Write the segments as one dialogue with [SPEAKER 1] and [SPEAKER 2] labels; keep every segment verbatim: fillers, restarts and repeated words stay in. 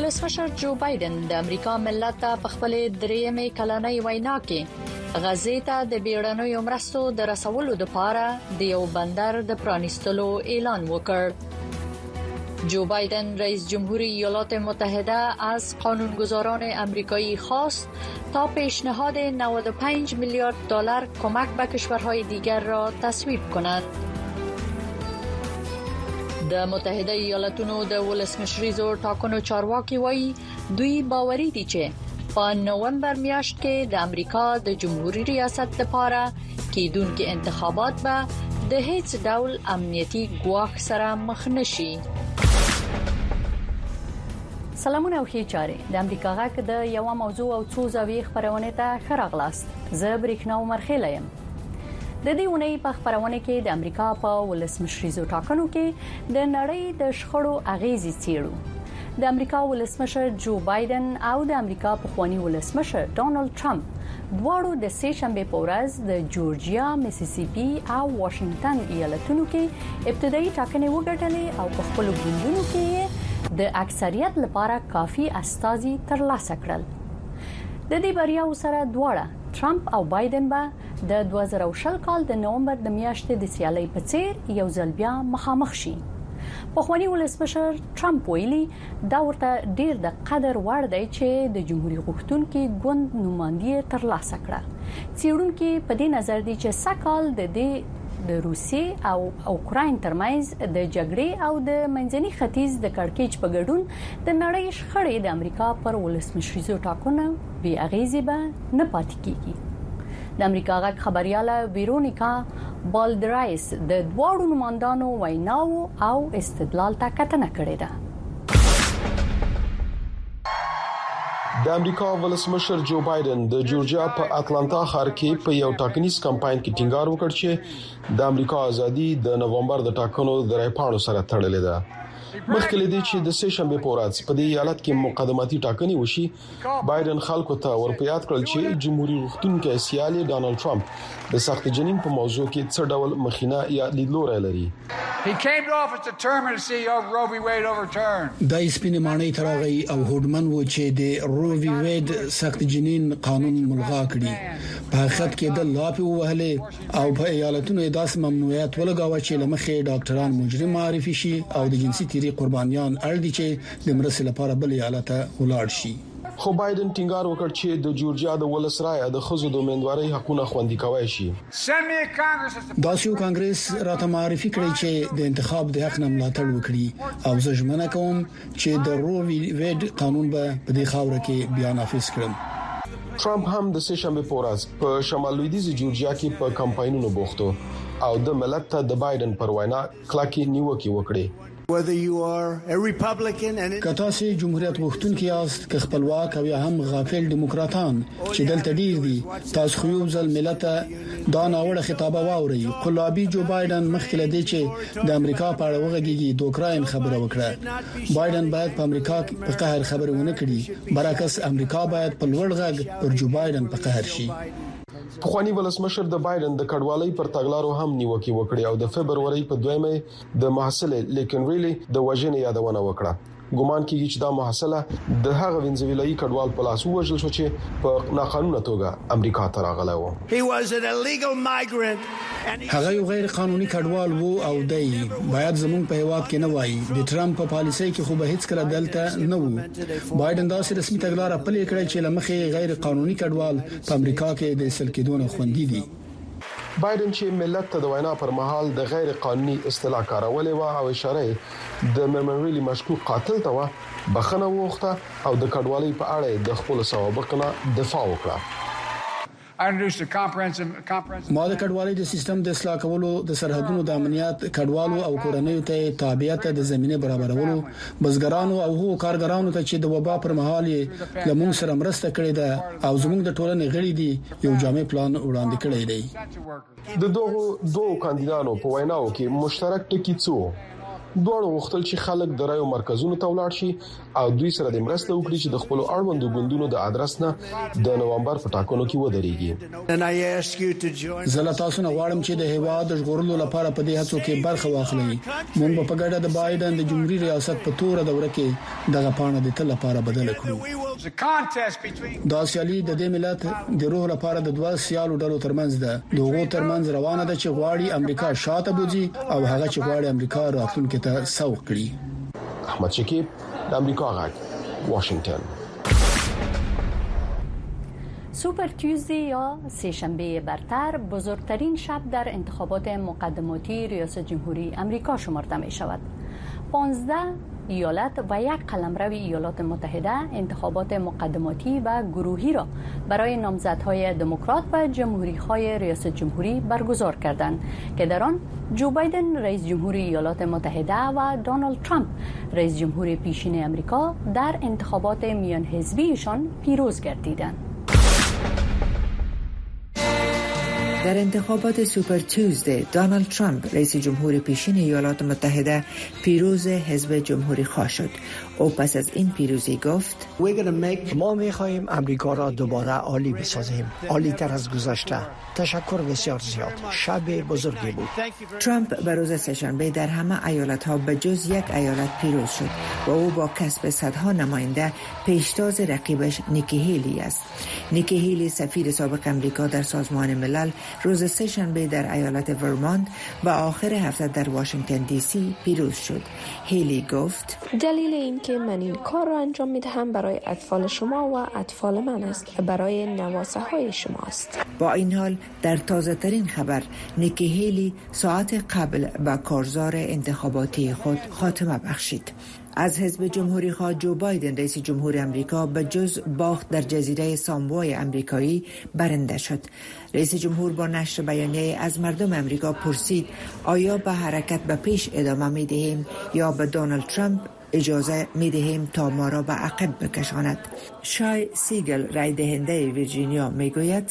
[SPEAKER 1] ولسمشر جو بایدن د امریکا ملت ته په خپل درېمې کلنۍ وینا کې غزې ته د بیړنیو مرستو د رسولو لپاره د یو بندر د پرانیستلو اعلان وکړ. جو بایدن رئیس جمهوری ایالات متحده از قانونگذاران امریکایی خواست تا پیشنهاد نود و پنج میلیارد دلار کمک به کشورهای دیگر را تصویب کنند. د متحده ایالاتونو د ولسمشریزو ټاکنو چارواکي وایي دوی باوري دي چې په نومبر میاشت کې د امریکا د جمهوریت ریاست لپاره کېدونکو انتخابات به د هیڅ ډول امنیتي ګواښ سره مخ نشي. سلامونه او ښه چاره د امریکا غږ د یو موضوع او څو زاویې خبرونه ته خراغلاست. زه بریښنا عمرخیل یم. د دې ونې په خبرونه کې د امریکا په ولسمشریزو ټاکنو کې د نړۍ د شخړو اغیزې څیړو. د امریکا ولسمشر جو بایدن او د امریکا پخوانی ولسمشر ډونالد ټرمپ دواړو د سه شنبه په ورځ د جورجیا، میسیسیپي او واشنگټن ایالتونو کې ابتدایي ټاکنې وګټلې او په خپل ګوندونو کې د اکثریت لپاره کافي استازي ترلاسه کړل. د دې بریاو سره دواړه ټرمپ او بایدن به د دوه زره شل کال د نومبر د میاشتې د سیالۍ په څیر یو ځل بیا مخامخ شي. پخوانی ولسمشر ټرمپ ویلي دا ورته ډیر د قدر وړ دی چې د جمهوریت غوښتونکو ګوند نمائندګي ترلاسه کړه. څېړونکو په دې نظر دي چې سکهال د دې د روسیې او اوکراین ترمنځ د جګړې او د منځني ختیځ د کړکېچ په ګډون د نړۍ شخړې د امریکا پر ولسمشریزو ټاکنو بي اغیزه به نه پاتې کیږي. د امریکا غږ خبرياله ویرونیکا بالدرایس د دواړو نمائندانو ویناو او استدلال ته کتنه کړې ده.
[SPEAKER 2] د امریکا ولسمشر جو بایدن د جورجیا په اټلانټا ښار کې په یو ټاکنیز کمپاین کې ټینګار وکړ چې د امریکا ازادي د نومبر د ټاکنو د راپاڼو سره تړلې ده. مخکې لدی چې د سه شنبه په ورځ په دې ایالت کې مقدماتي ټاکنې وشي، بایدن خلکو ته ورپیات کړل چې جمهوریت غوښتونکي سیالي ډونالد ټرمپ د سخت جنین په موضوع کې څه ډول مخینه یا لیدلوري لري.
[SPEAKER 3] He came to office determined to see Roe v. Wade overturned.
[SPEAKER 4] د سپینې مانۍ ترغی او هوډمن و چې د رو وی وید سخت جنین قانون ملغا کړي. په حقیقت کې د لاپي وهلې او په ایالتونو داس ممنوعیت ولګاوه چې لمخې ډاکټران مجرم معرفي شي او د جنسي تیری قربانیان اړ دي چې د مرسته لپاره بل ایالت ولاړ شي.
[SPEAKER 2] خو بایدن ټینګار وکړ چې د جورجیا د ولس رائے د خزو د امیدوارۍ حقونه خوندي کوي شي.
[SPEAKER 4] داسیو کانګرس راته معرفي کړی چې د انتخاب د حق نه ملاتړ وکړي او زه ژمنه کوم چې د رو وی وید قانون به په دې خاور کې بیا نافذ کړم.
[SPEAKER 2] ټرمپ هم د سه شنبه په ورځ په شمال لویدیځ جورجیا کې په کمپاینونو بوختو او د ملت ته د بایدن پر وینا کلکې نیوکه وکړه.
[SPEAKER 5] Whether you are a Republican and
[SPEAKER 4] کته سي جمهوریت غوښتونکي یاست که خپلواک او یا هم غافل دیموکراتان چې دلته ډیر دي، تاسو خو یو ځل ملت دا ناوړه خطابه واوري. قلابي جو بایدن مخکې لدی چې د امریکا په اړه وغږیږي د اوکراین خبره وکړه. بایدن باید په امریکا په قهر خبره ونه کړي، برعکس امریکا باید په لوړ غږ پر جو بایدن په قهر شي.
[SPEAKER 2] پخوانی ولسمشر د بایدن د کډوالۍ پر تګلارو هم نیوکه وکړه او د فبرवरी په دویمه د محصل لیکن ریلی د وژنې یادونه وکړه. ګومان کیږي چې دا محصله د هغه وینزویلایي کډوال په لاس وژل شو چې په ناقانونه توګه امریکا ته راغلی و.
[SPEAKER 4] هغه یو غیر قانوني کډوال وو او دی باید زموږ په هیواد کې نه وای. د ټرمپ په پالیسۍ کې خو به هیڅ کله دلته نه وو. بایدن دا سره رسمي تګلارې پلي کړې چې لمخې غیر قانوني کډوال په امریکا کې د اصل کېدون خوندې دي.
[SPEAKER 2] بایدن چې ملت ته د وینا پر مهال د غیر قانوني اصطلاح کارولې و او اشاره د مرمنویلی مشکوک قاتل ته و بخنه وغوښته او د کډوالۍ په اړه د خپل سوابقنا دفاع وکړه.
[SPEAKER 4] ما د کډوالۍ د سیستم د اصلاح کولو، د سرحدونو د امنیت، کډوالو او کورنیو ته تابعیت د زمينه برابرولو، بزګرانو او هغو کارګرانو ته چې د وبا پر مهال لمون سره مرسته کړې ده او زموږ د ټولنې غړي دي یو جامع پلان وړاندې کړی دی.
[SPEAKER 2] د دوه دوه کاندیدانو په ویناو کې مشترک ټکي څو دوه وختل چې خلک د رایو مرکزونو ته ولاړ شي او دوی سره د مرسته وکړي چې د خپل اړوندو ګوندونو د ادرس نه د نومبر په ټاکنو کې ودرېږي.
[SPEAKER 4] زه له تاسو نه غواړم چې د هیواد د ژغورلو لپاره په دې هڅو کې برخه واخلئ. موږ په ګډه د بایدن د جمهوریت ریاست په توره دوره کې دغه پاڼه د تل لپاره بدل کړو. دا سیالي د دې ملت د روح لپاره د دوه سیالو ډلو ترمنځ ده. دغه ترمنځ روانه ده چې غواړي امریکا شاته بوځي او هغه چې غواړي امریکا راتلونکي ته سوق کړي.
[SPEAKER 2] احمد شکیب د امریکا غږ واشنگتن.
[SPEAKER 1] سوپر تیوزدی یا سه‌شنبه برتر بزرگترین شب در انتخابات مقدماتی ریاست جمهوری امریکا شمرده می شود. پانزده ایالت و یک قلمرو ایالات متحده انتخابات مقدماتی و گروهی را برای نامزدهای دموکرات و جمهوری‌خواه ریاست جمهوری برگزار کردند که در آن جو بایدن رئیس جمهوری ایالات متحده و دونالد ترامپ رئیس جمهوری پیشین امریکا در انتخابات میان حزبیشان پیروز گردیدند.
[SPEAKER 6] در انتخابات سوپر تیوزدی دونالد ترامپ رئیس جمهور پیشین ایالات متحده پیروز حزب جمهوری خواه شد. او پس از این پیروزی گفت
[SPEAKER 7] ما می‌خواهیم امریکا را دوباره عالی بسازیم، عالی تر از گذشته. تشکر بسیار زیاد. شب بزرگی بود.
[SPEAKER 6] ترامپ به روز سه‌شنبه در همه ایالت‌ها به جز یک ایالت پیروز شد و او با کسب صدها نماینده پیشتاز رقیبش نیکی هیلی است. نیکی هیلی سفیر سابق امریکا در سازمان ملل روز سه‌شنبه در ایالت ورمانت و آخر هفته در واشنگتن دی سی پیروز شد. هیلی گفت
[SPEAKER 8] دلیل این که من این کار را انجام می‌دهم برای اطفال شما و اطفال من است، برای نواسه های شما است.
[SPEAKER 6] با این حال در تازه ترین خبر نیکی هیلی ساعت قبل به کارزار انتخاباتی خود خاتمه بخشید. از حزب جمهوری خواه جو بایدن رئیس جمهور امریکا به جز باخت در جزیره ساموای امریکایی برنده شد. رئیس جمهور با نشر بیانیه از مردم امریکا پرسید آیا به حرکت به پیش ادامه می دهیم یا به دونالد ترامپ اجازه می دهیم تا ما را به عقب بکشاند. شای سیگل رای دهنده ویرجینیا می گوید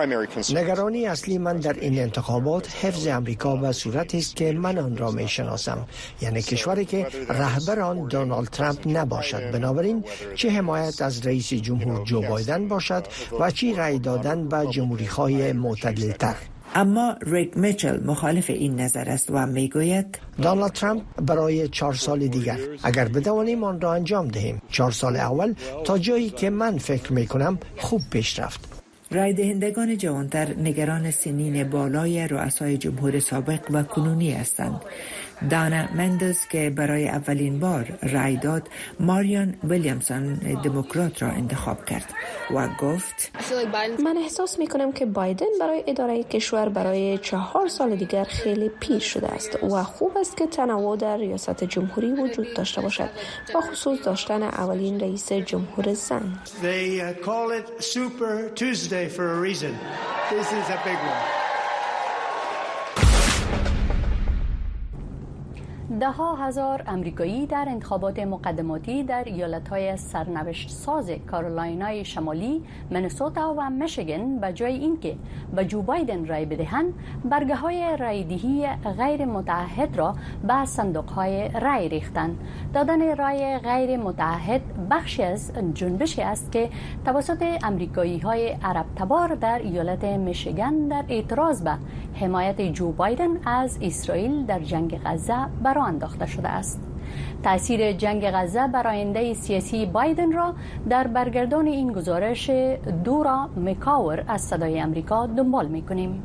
[SPEAKER 7] نگرانی اصلی من در این انتخابات حفظ امریکا به صورتی است که من آن را می شناسم، یعنی کشوری که رهبر آن دونالد ترامپ نباشد. بنابراین چه حمایت از رئیس جمهور جو بایدن باشد و چه رای دادن به جمهوری‌خواه معتدل‌تر.
[SPEAKER 6] اما ریک میچل مخالف این نظر است و میگوید
[SPEAKER 7] دونالد ترامپ برای چهار سال دیگر اگر بتوانیم آن را انجام دهیم، چهار سال اول تا جایی که من فکر میکنم خوب پیش رفت.
[SPEAKER 6] رای دهندگان جوانتر نگران سنین بالای رؤسای جمهور سابق و کنونی هستند. دانا مندز که برای اولین بار رای داد ماریان ویلیامسون دموکرات را انتخاب کرد و گفت
[SPEAKER 8] من احساس می کنم که بایدن برای اداره کشور برای چهار سال دیگر خیلی پیر شده است و خوب است که تنوع در ریاست جمهوری وجود داشته باشد و خصوص داشتن اولین رئیس جمهور زن.
[SPEAKER 5] They uh, call it Super Tuesday for a reason. This is a big one.
[SPEAKER 1] ده ها هزار امریکایی در انتخابات مقدماتی در ایالت‌های سرنوشت ساز کارولینای شمالی، منیسوتا و میشیگن به جای اینکه به جو بایدن رای بدهند، برگه‌های رایدهی غیر متعهد را به صندوق‌های رای ریختند. دادن رای غیر متعهد بخشی از جنبشی است که توسط امریکایی‌های عرب تبار در ایالت میشیگن در اعتراض به حمایت جو بایدن از اسرائیل در جنگ غزه برآ انداخته شده است. تأثیر جنگ غزه بر آینده سیاسی بایدن را در برگردان این گزارش دورا میکاور از صدای امریکا دنبال می‌کنیم.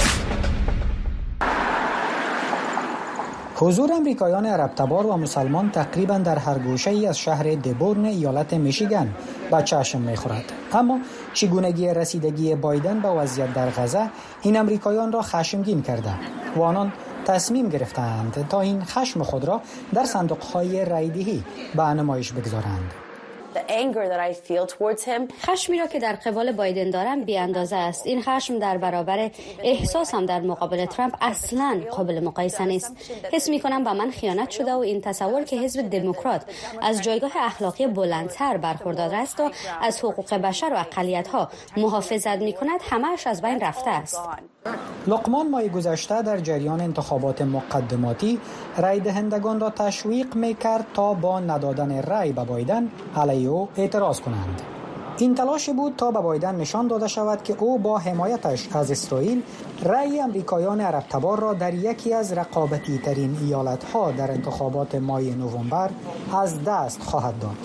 [SPEAKER 9] حضور امریکایان عرب تبار و مسلمان تقریبا در هر گوشه‌ای از شهر دبورن ایالت میشیگن به چشم می‌خورد. اما چگونگی رسیدگی بایدن به وضعیت در غزه این امریکایان را خشمگین کرده و آنان تصمیم گرفتند تا این خشم خود را در صندوق‌های رایدهی به نمایش بگذارند.
[SPEAKER 10] خشمی را که در قبال بایدن دارم بی اندازه است. این خشم در برابر احساسم در مقابل ترامپ اصلاً قابل مقایسه نیست. حس می‌کنم به من خیانت شده و این تصور که حزب دموکرات از جایگاه اخلاقی بلندتر برخوردار است و از حقوق بشر و اقلیت‌ها محافظت می‌کند همه‌اش از بین رفته است.
[SPEAKER 9] لقمان ماه گذشته در جریان انتخابات مقدماتی رای دهندگان را تشویق می‌کرد تا با ندادن رای به بایدن علیه او اعتراض کنند. این تلاش بود تا به بایدن نشان داده شود که او با حمایتش از اسرائیل رای امریکایان عرب تبار را در یکی از رقابتی ترین ایالت‌ها در انتخابات ماه نوامبر از دست خواهد داد.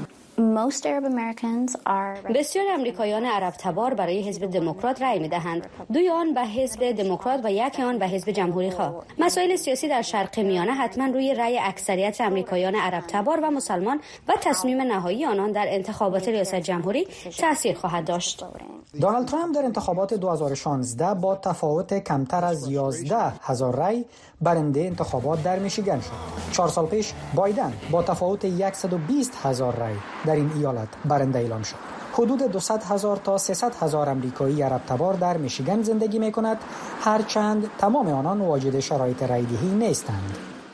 [SPEAKER 10] بسیار امریکایان عرب تبار برای حزب دموکرات رای می‌دهند. دوی آن به حزب دموکرات و یک آن به حزب جمهوری خواه. مسائل سیاسی در شرق میانه حتما روی رای اکثریت امریکایان عرب تبار و مسلمان و تصمیم نهایی آنان در انتخابات ریاست جمهوری تأثیر خواهد داشت.
[SPEAKER 9] دونالد ترامپ در انتخابات دو هزار و شانزده با تفاوت کمتر از یازده هزار رای برنده انتخابات در میشیگن شد. چهار سال پیش بایدن با تفاوت صد و بیست هزار رای در این ایالت برنده اعلام شد. حدود دویست هزار تا سیصد هزار امریکایی عرب تبار در میشیگن زندگی میکند، هرچند تمام آنان واجد شرایط رایدهی نیستند.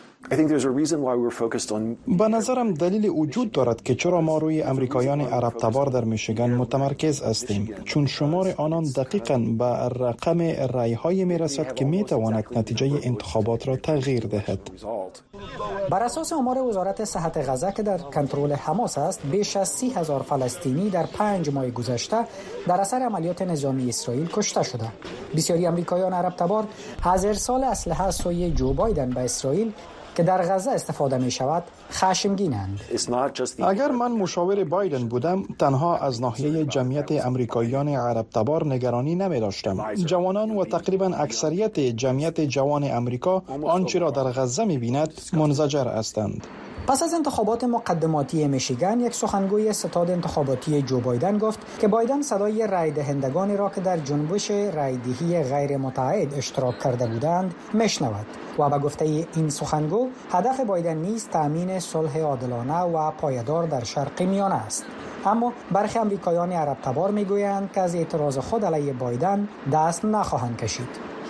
[SPEAKER 11] به نظرم دلیل وجود دارد که چرا ما روی امریکایان عرب تبار در میشیگن متمرکز هستیم، چون شمار آنان دقیقاً به رقم رای‌های میرسد که میتواند نتیجه انتخابات را تغییر دهد.
[SPEAKER 9] بر اساس آمار وزارت صحت غزه که در کنترل حماس است، بیش از سی هزار فلسطینی در پنج ماه گذشته در اثر عملیات نظامی اسرائیل کشته شده. بسیاری امریکایان عرب تبار از ارسال اسلحه سوی جو بایدن به اسرائیل که در غزه استفاده می شود خشمگینند.
[SPEAKER 11] اگر من مشاور بایدن بودم، تنها از ناحیه جمعیت امریکاییان عرب تبار نگرانی نمی داشتم. جوانان و تقریبا اکثریت جمعیت جوان امریکا آنچه را در غزه می بیند منزجر هستند.
[SPEAKER 9] پس از انتخابات مقدماتی میشیگن، یک سخنگوی ستاد انتخاباتی جو بایدن گفت که بایدن صدای رای دهندگانی را که در جنبش رایدهی غیر متعهد اشتراک کرده بودند میشنود و به گفته این سخنگو هدف بایدن نیز تامین صلح عادلانه و پایدار در شرق میانه است. اما برخی امریکایان عرب تبار میگویند که از اعتراض خود علیه بایدن دست نخواهند کشید.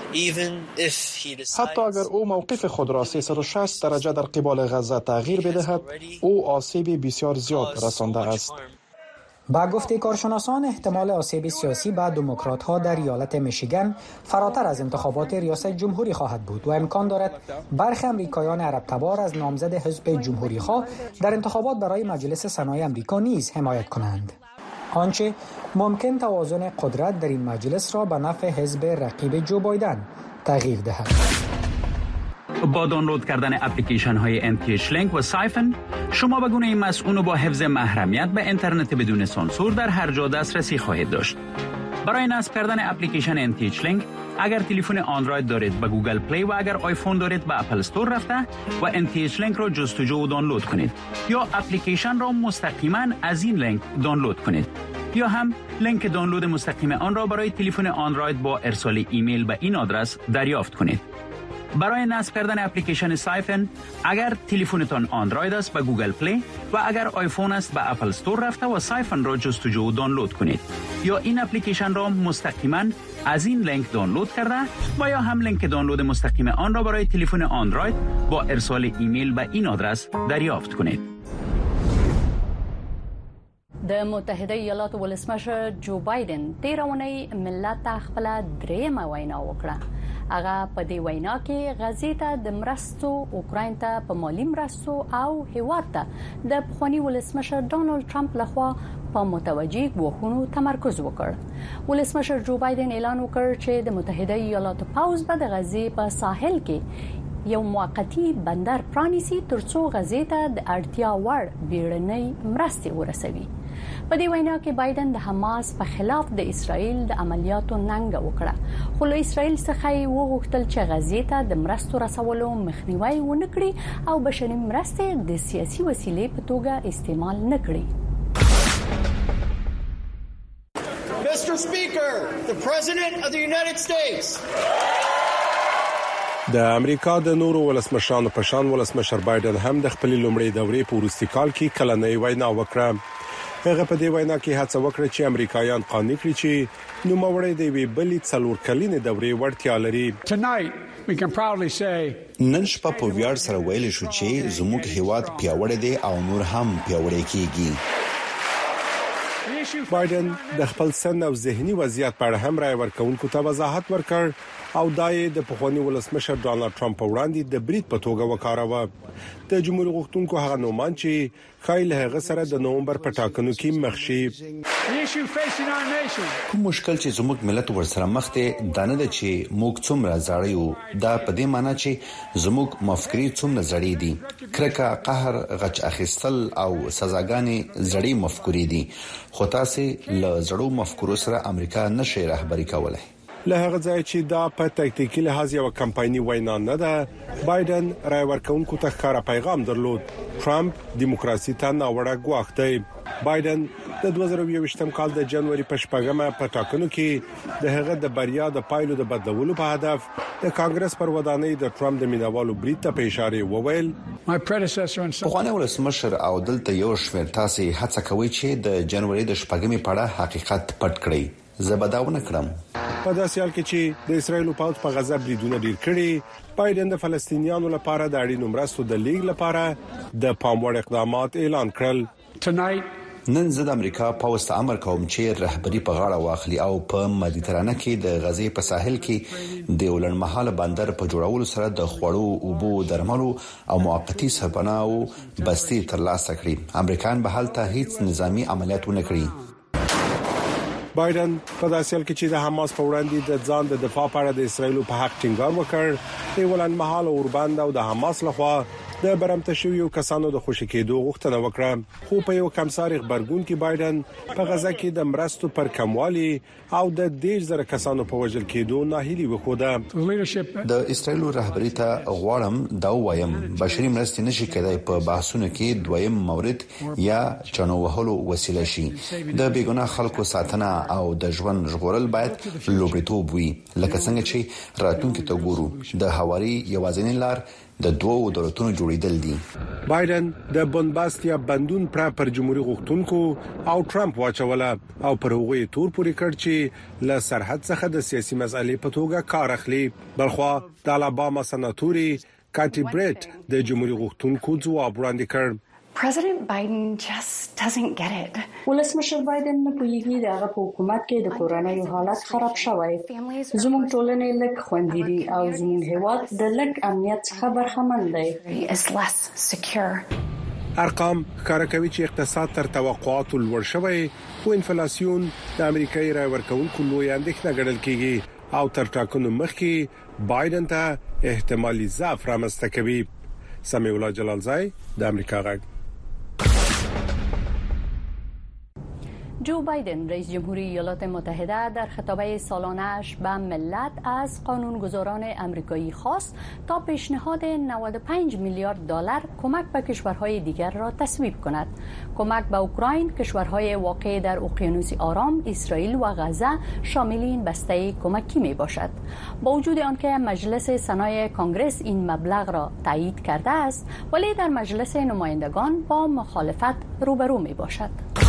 [SPEAKER 11] حتی اگر او موقف خود را سیصد و شصت درجه در قبال غزه تغییر بدهد، او آسیب بسیار زیاد رسانده است.
[SPEAKER 9] با گفته کارشناسان، احتمال آسیب سیاسی به دموکرات‌ها در ایالت میشیگن فراتر از انتخابات ریاست جمهوری خواهد بود و امکان دارد برخی امریکایان عرب تبار از نامزد حزب جمهوری‌خواه در انتخابات برای مجلس سنای امریکا نیز حمایت کنند. آنچه ممکن توازن قدرت در این مجلس را به نفع حزب رقیب جو بایدن تغییر دهد.
[SPEAKER 12] با دانلود کردن اپلیکیشن های ام تی اچ لینک و سایفن، شما به گونه مسئول با حفظ محرمیت به اینترنت بدون سانسور در هر جا دسترسی خواهید داشت. برای نصب کردن اپلیکیشن ام تی اچ لینک، اگر تلفن اندروید دارید به گوگل پلی و اگر آیفون دارید به اپل استور رفته و ام تی اچ لینک را جستجو و دانلود کنید، یا اپلیکیشن را مستقیما از این لینک دانلود کنید، یا هم لینک دانلود مستقیم آن را برای تلفن اندروید با ارسال ایمیل به این آدرس دریافت کنید. برای نصب کردن اپلیکیشن سایفن، اگر تلفنتان اندروید است به گوگل پلی و اگر آیفون است به اپل استور رفته و سایفن را جستجو و دانلود کنید، یا این اپلیکیشن را مستقیما از این لینک دانلود کرده و یا هم لینک دانلود مستقیم آن را برای تلفن اندروید با ارسال ایمیل به این آدرس دریافت کنید.
[SPEAKER 1] د متحده ایالاتو ولسمشر جو بایدن تیر اونۍ ملت ته خپل درېیمه وینا وکړه. هغه په دې وینا کې غزې ته د مرستو، اوکراین ته په مالی مرستو او هیواد ته د پخواني ولسمشر ډانلډ ټرمپ لخوا په متوجه ګواښونو تمرکز وکړ. ولسمشر جو بایدن اعلان وکړ چې د متحده ایالاتو پوځ به د غزې په ساحل کې یو موقتی بندر پرانیسي ترڅو غزې ته د اړتیا وړ بیړنۍ مرستې ورسوي. په دې وینا کې بایدن د حماس په خلاف د اسرائیل د عملیاتو ننګه وکړه، خو له اسرائیل څخه یې وغوښتل چې غزې ته د مرستو رسولو مخنیوي ونه کړي او بشري مرستې د سیاسي وسیلې په توګه استعمال نه کړي.
[SPEAKER 13] Mister Speaker, the President of the United States.
[SPEAKER 14] د امریکا د نورو ولسمشرانو په شان ولسمشر بایدن هم د خپل لومړي دورې په وروستي کال کې کلنۍ وینا وکړه. هغه په دې وینا کې هڅه وکړه چې امریکایان قانع کړي چې نوموړی د وی بلې څلور کلینې دورې وړتیا لري.
[SPEAKER 15] نن شپه په ویاړ سره ویل شو چې زموږ هیواد پیاوړی دی او نور هم پیاوړی کیږي.
[SPEAKER 14] بایدن د خپل سن او ذهني وضعیت په اړه هم رائے ورکوونکو ته وضاحت ورکړ او دای د پخوانی ولسمشر ډانلډ ټرمپ وړاندې د بریټ په توګه وکاروه. د جمهوریت غوښتونکو هغه نومان چې خایل هغه سره د نومبر په ټاکنو کې مخ شي.
[SPEAKER 15] کوم مشکل چې زموږ ملت ورسره مخ دی دا نه ده چې موږ څومره زړی یو، دا په دې معنی چې زموږ مفکورې څومره زړې دي. کرکه، قهر، غچ اخیستل او سزاګانې زړې مفکورې دي، خو تاسو له زړو مفکورو سره امریکا نشي رهبری کولای.
[SPEAKER 14] له هغه ځای چې دا په تکتیکي لحاظ یو کمپایني وینا نه ده، بایدن رائے ورکوونکو ته ښکارا پیغام درلود. ټرمپ دیموکراسي ته ناوړه ګواښ دی. بایدن د دوه زره یوویشتم کال د جنوري په شپږمه په ټاکنو کې د هغه د بریا د پایلو د بدلولو په هدف د کانګرس پر ودانۍ د ټرمپ د مینوالو بریټ ته په اشاره وویل.
[SPEAKER 15] پخوانی ولسمشر او دلته یو شمېر تاسو هڅه کوي چې د جنوري د شپږمې په اړه حقیقت پټ کړئ. زبداونه کړم.
[SPEAKER 14] په داسې حال کې چې د اسرایل پوځ په غزه بریدونه ډیر کړي، بایدن د فلسطینیانو لپاره د اړینو مرستو د لیږد لپاره د پاموړ اقدامات اعلان کړل.
[SPEAKER 15] نن زه د امریکا پوځ ته امر کوم چې رهبری په غاړه واخلي او په مدیترانه کې د غزې په ساحل کې د ولنمحاله بندر په جوړولو سره د خوړو، اوبو، درملو او موقتی سرپناه او بستي ترلاسه کړي. امریکایان به هلته هیڅ نظامی عملیات ونه کړي.
[SPEAKER 14] بایدن په داسې حال کې چې د حماس په وړاندې د ځان د دفاع لپاره د اسرایل په حق ټینګار وکړ، د ولنمحاله اوربند او د حماس لخوا د برمته شویو کسانو د خوشی کېدو غوښتنه وکړه. خو په یو کمساري خبرګون کې بایدن په غزه کې د مرستو پر کموالي او د دیش زره کسانو په وژل کېدو ناهیلي وښوده.
[SPEAKER 15] د اسرایل رهبری ته غواړم دا وایم بشري مرستې نشي کېدای په بحثونو کې دویم مورد یا چانو وهلو وسیله شي. د بیګناه خلکو ساتنه او د ژوند ژغورل باید لومړیتوب وي. لکه څنګه چې راتلونکي ته ګورو د حواري یوازینی لار د دوو دولتونو جوړیدل دي.
[SPEAKER 14] بایدن د بنباستیا بندون پر پر جمهوریت غوښتونکو او ټرمپ واچوله او پر هغه تور پورې کړ چې له سرحد څخه د سیاسي مسالې په توګه کار اخلي. بلخوا د الاباما سناتوري کاټي بریټ د جمهوریت غوښتونکو ځواب وړاندې کړ.
[SPEAKER 16] President Biden just doesn't get it.
[SPEAKER 8] ولسمشر بایدن نه پوهیږي د هغه په حکومت کې د کورنۍ حالت خراب شوی. زموږ ټولنې لږ خوندې دي او زموږ هیواد د لږ امنیت څخه برخمن دی.
[SPEAKER 14] ارقام ښکاره کوي چې اقتصاد تر توقعاتو لوړ شوی، خو انفلیسیون د امریکایي رای ورکوونکو لوی اندېښنه ګڼل کیږي او تر ټاکنو مخکې بایدن ته احتمالي ضعف رامنځته کوي. سمیع الله جلالزای د امریکا غږ.
[SPEAKER 1] جو بایدن رئیس جمهوری ایالات متحده در خطابه سالانه‌اش به ملت از قانونگذاران آمریکایی خواست تا پیشنهاد نود و پنج میلیارد دلار کمک به کشورهای دیگر را تصویب کند. کمک به اوکراین، کشورهای واقع در اقیانوس آرام، اسرائیل و غزه شامل این بسته کمکی می باشد. با وجود آنکه مجلس سنای کانگرس این مبلغ را تایید کرده است، ولی در مجلس نمایندگان با مخالفت روبرو می باشد.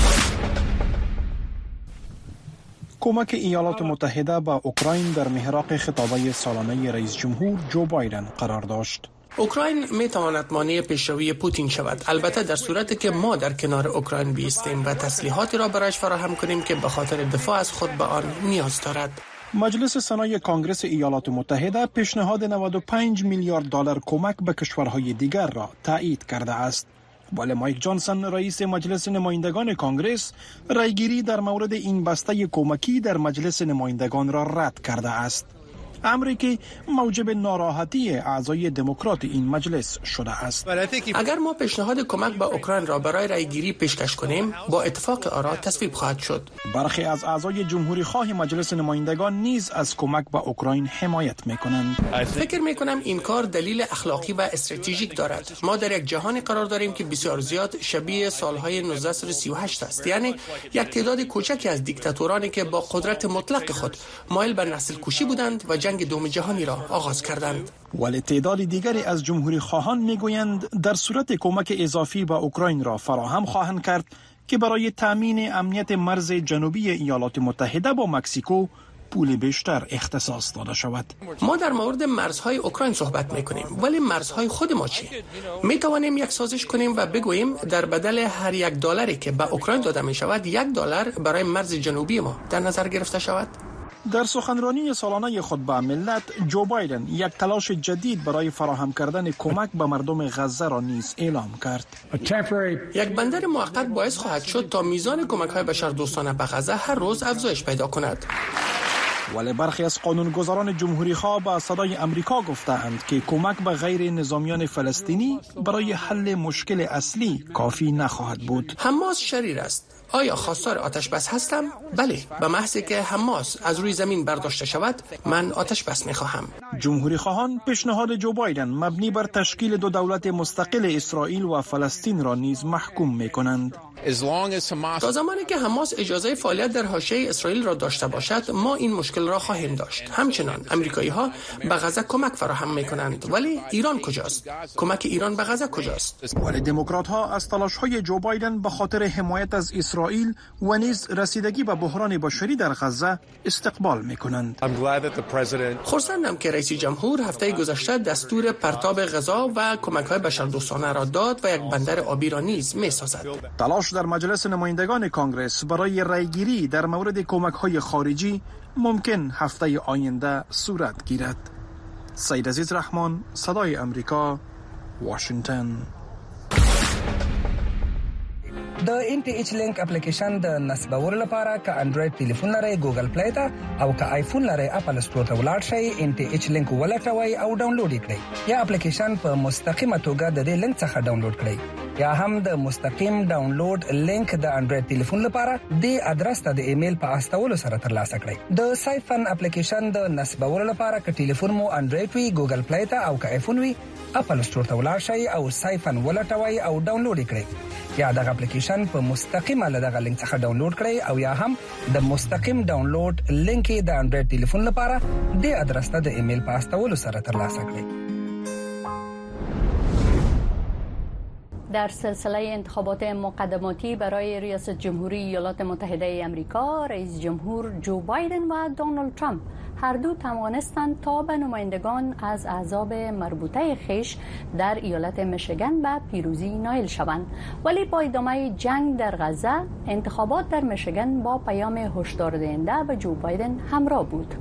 [SPEAKER 11] کمک ایالات متحده به اوکراین در محراق خطابه سالانه رئیس جمهور جو بایدن قرار داشت.
[SPEAKER 17] اوکراین می تواند مانع پیشروی پوتین شود، البته در صورتی که ما در کنار اوکراین بایستیم و تسلیحاتی را برایش فراهم کنیم که به خاطر دفاع از خود به آن نیاز دارد.
[SPEAKER 11] مجلس سنای کانگرس ایالات متحده پیشنهاد نود و پنج میلیارد دلار کمک به کشورهای دیگر را تایید کرده است. ولی مایک جانسون رئیس مجلس نمایندگان کانگرس رایگیری در مورد این بسته کمکی در مجلس نمایندگان را رد کرده است. امری که موجب ناراحتی اعضای دموکرات این مجلس شده است.
[SPEAKER 17] اگر ما پیشنهاد کمک به اوکراین را برای رایگیری پیشکش کنیم، با اتفاق آرا تصویب خواهد شد.
[SPEAKER 11] برخی از اعضای جمهوری خواه مجلس نمایندگان نیز از کمک به اوکراین حمایت می‌کنند.
[SPEAKER 17] فکر می‌کنم این کار دلیل اخلاقی و استراتژیک دارد. ما در یک جهانی قرار داریم که بسیار زیاد شبیه سالهای نوزده سی و هشت است، یعنی یک تعداد کوچکی از دیکتاتورانی که با قدرت مطلق خود مایل به نسل کشی بودند و جنگ دوم جهانی را آغاز کردند.
[SPEAKER 11] ولی تعداد دیگری از جمهوری خواهان میگویند در صورت کمک اضافی به اوکراین را فراهم خواهند کرد، که برای تامین امنیت مرز جنوبی ایالات متحده با مکزیکو پول بیشتر اختصاص داده شود.
[SPEAKER 17] ما در مورد مرزهای اوکراین صحبت میکنیم، ولی مرزهای خود ما چی؟ می توانیم یک سازش کنیم و بگوییم در بدل هر یک دلاری که به اوکراین داده می شود، یک دلار برای مرز جنوبی ما در نظر گرفته شود.
[SPEAKER 11] در سخنرانی سالانه خود به ملت، جو بایدن یک تلاش جدید برای فراهم کردن کمک به مردم غزه را نیز اعلام کرد.
[SPEAKER 17] یک بندر موقت باعث خواهد شد تا میزان کمک‌های بشردوستانه به غزه هر روز افزایش پیدا کند.
[SPEAKER 11] ولی برخی از قانونگذاران جمهوری‌خواه به صدای امریکا گفتند که کمک به غیر نظامیان فلسطینی برای حل مشکل اصلی کافی نخواهد بود.
[SPEAKER 17] حماس شریر است. آیا خواستار آتش بس هستم؟ بله، به محض که حماس از روی زمین برداشته شود، من آتش بس می‌خواهم.
[SPEAKER 11] جمهوری خواهان پیشنهاد جو بایدن مبنی بر تشکیل دو دولت مستقل اسرائیل و فلسطین را نیز محکوم می‌کنند.
[SPEAKER 17] تا زمانی که حماس اجازه فعالیت در حاشیه اسرائیل را داشته باشد، ما این مشکل را خواهیم داشت. همچنان امریکایی‌ها به غزه کمک فراهم می‌کنند، ولی ایران کجاست؟ کمک ایران به غزه کجاست؟
[SPEAKER 11] ولی دموکرات‌ها از تلاش‌های جو بایدن به خاطر حمایت از اسرائیل و نیز رسیدگی به بحران بشری در غزه استقبال می‌کنند.
[SPEAKER 17] خرسندم که رئیس جمهور هفته گذشته دستور پرتاب غذا و کمک‌های بشردوستانه را داد و یک بندر آبی را نیز می‌سازد.
[SPEAKER 11] تلاش در مجلس نمایندگان کانگرس برای رأیگیری در مورد کمک‌های خارجی ممکن هفته آینده صورت گیرد. سید عزیز رحمان، صدای امریکا، واشنگتن.
[SPEAKER 18] د انټي ایچ لینک اپلیکیشن د نصبولو لپاره ک انډراید ټلیفون لرئ ګوګل پلی ته او ک آیفون لرئ اپل ستور ته ولاړ شئ، انټي ایچ لینک ولټوئ او ډاونلوډ کړئ، یا اپلیکیشن په مستقیمه توګه د دې لینک څخه ډاونلوډ کړئ، یا هم د مستقیم ډاونلوډ لینک د انډراید ټلیفون لپاره د ادرس ته د ایمیل په استولو سره ترلاسه کړئ. د سایفن اپلیکیشن د نصبولو لپاره ک ټلیفون مو انډراید وي، ګوګل پلی ته او ک آیفون وي، اپل ستور ته ولاړ شئ او سایفن ولټوئ او ډاونلوډ کړئ، یا دغه اپلیکیشن په مستقیمه له دغه لینک څخه ډاونلوډ کړئ، او یا هم د مستقیم ډاونلوډ لینک د انډراید ټلیفون لپاره د ادرس ته د ایمیل په استولو سره ترلاسه کړئ.
[SPEAKER 1] در سلسله انتخابات مقدماتی برای ریاست جمهوری ایالات متحده آمریکا، رئیس جمهور جو بایدن و دونالد ترامپ هر دو توانستند تا به نمایندگان از احزاب مربوطه خیش در ایالت میشیگان به پیروزی نائل شوند، ولی با ادامه جنگ در غزه انتخابات در میشیگان با پیام هشدار دهنده به جو بایدن همراه بود.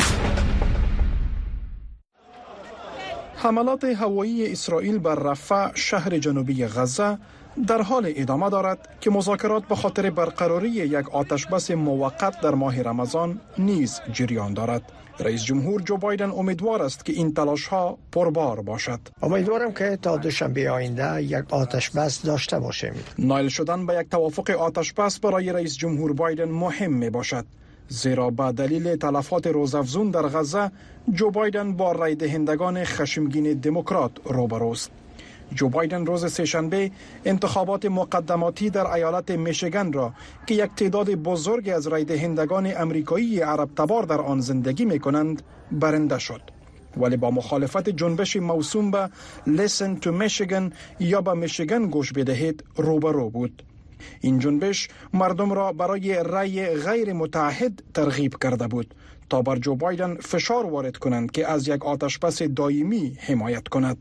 [SPEAKER 11] حملات هوایی اسرائیل بر رفح، شهر جنوبی غزه، در حال ادامه دارد که مذاکرات به خاطر برقراری یک آتشبس موقت در ماه رمضان نیز جریان دارد. رئیس جمهور جو بایدن امیدوار است که این تلاش ها پربار باشد.
[SPEAKER 7] امیدوارم که تا دوشنبه آینده یک آتشبس داشته باشیم.
[SPEAKER 11] نائل شدن به یک توافق آتشبس برای رئیس جمهور بایدن مهم می باشد، زیرا به دلیل تلفات روزافزون در غزه جو بایدن با رای دهندگان خشمگین دموکرات روبروست. جو بایدن روز سه‌شنبه انتخابات مقدماتی در ایالت میشیگان را که یک تعداد بزرگ از رای دهندگان امریکایی عرب تبار در آن زندگی می کنند برنده شد، ولی با مخالفت جنبش موسوم به Listen to Michigan یا به میشیگان گوش بدهید روبرو بود. این جنبش مردم را برای رأی غیر متعهد ترغیب کرده بود تا بر جو بایدن فشار وارد کنند که از یک آتشبس دائمی حمایت کند.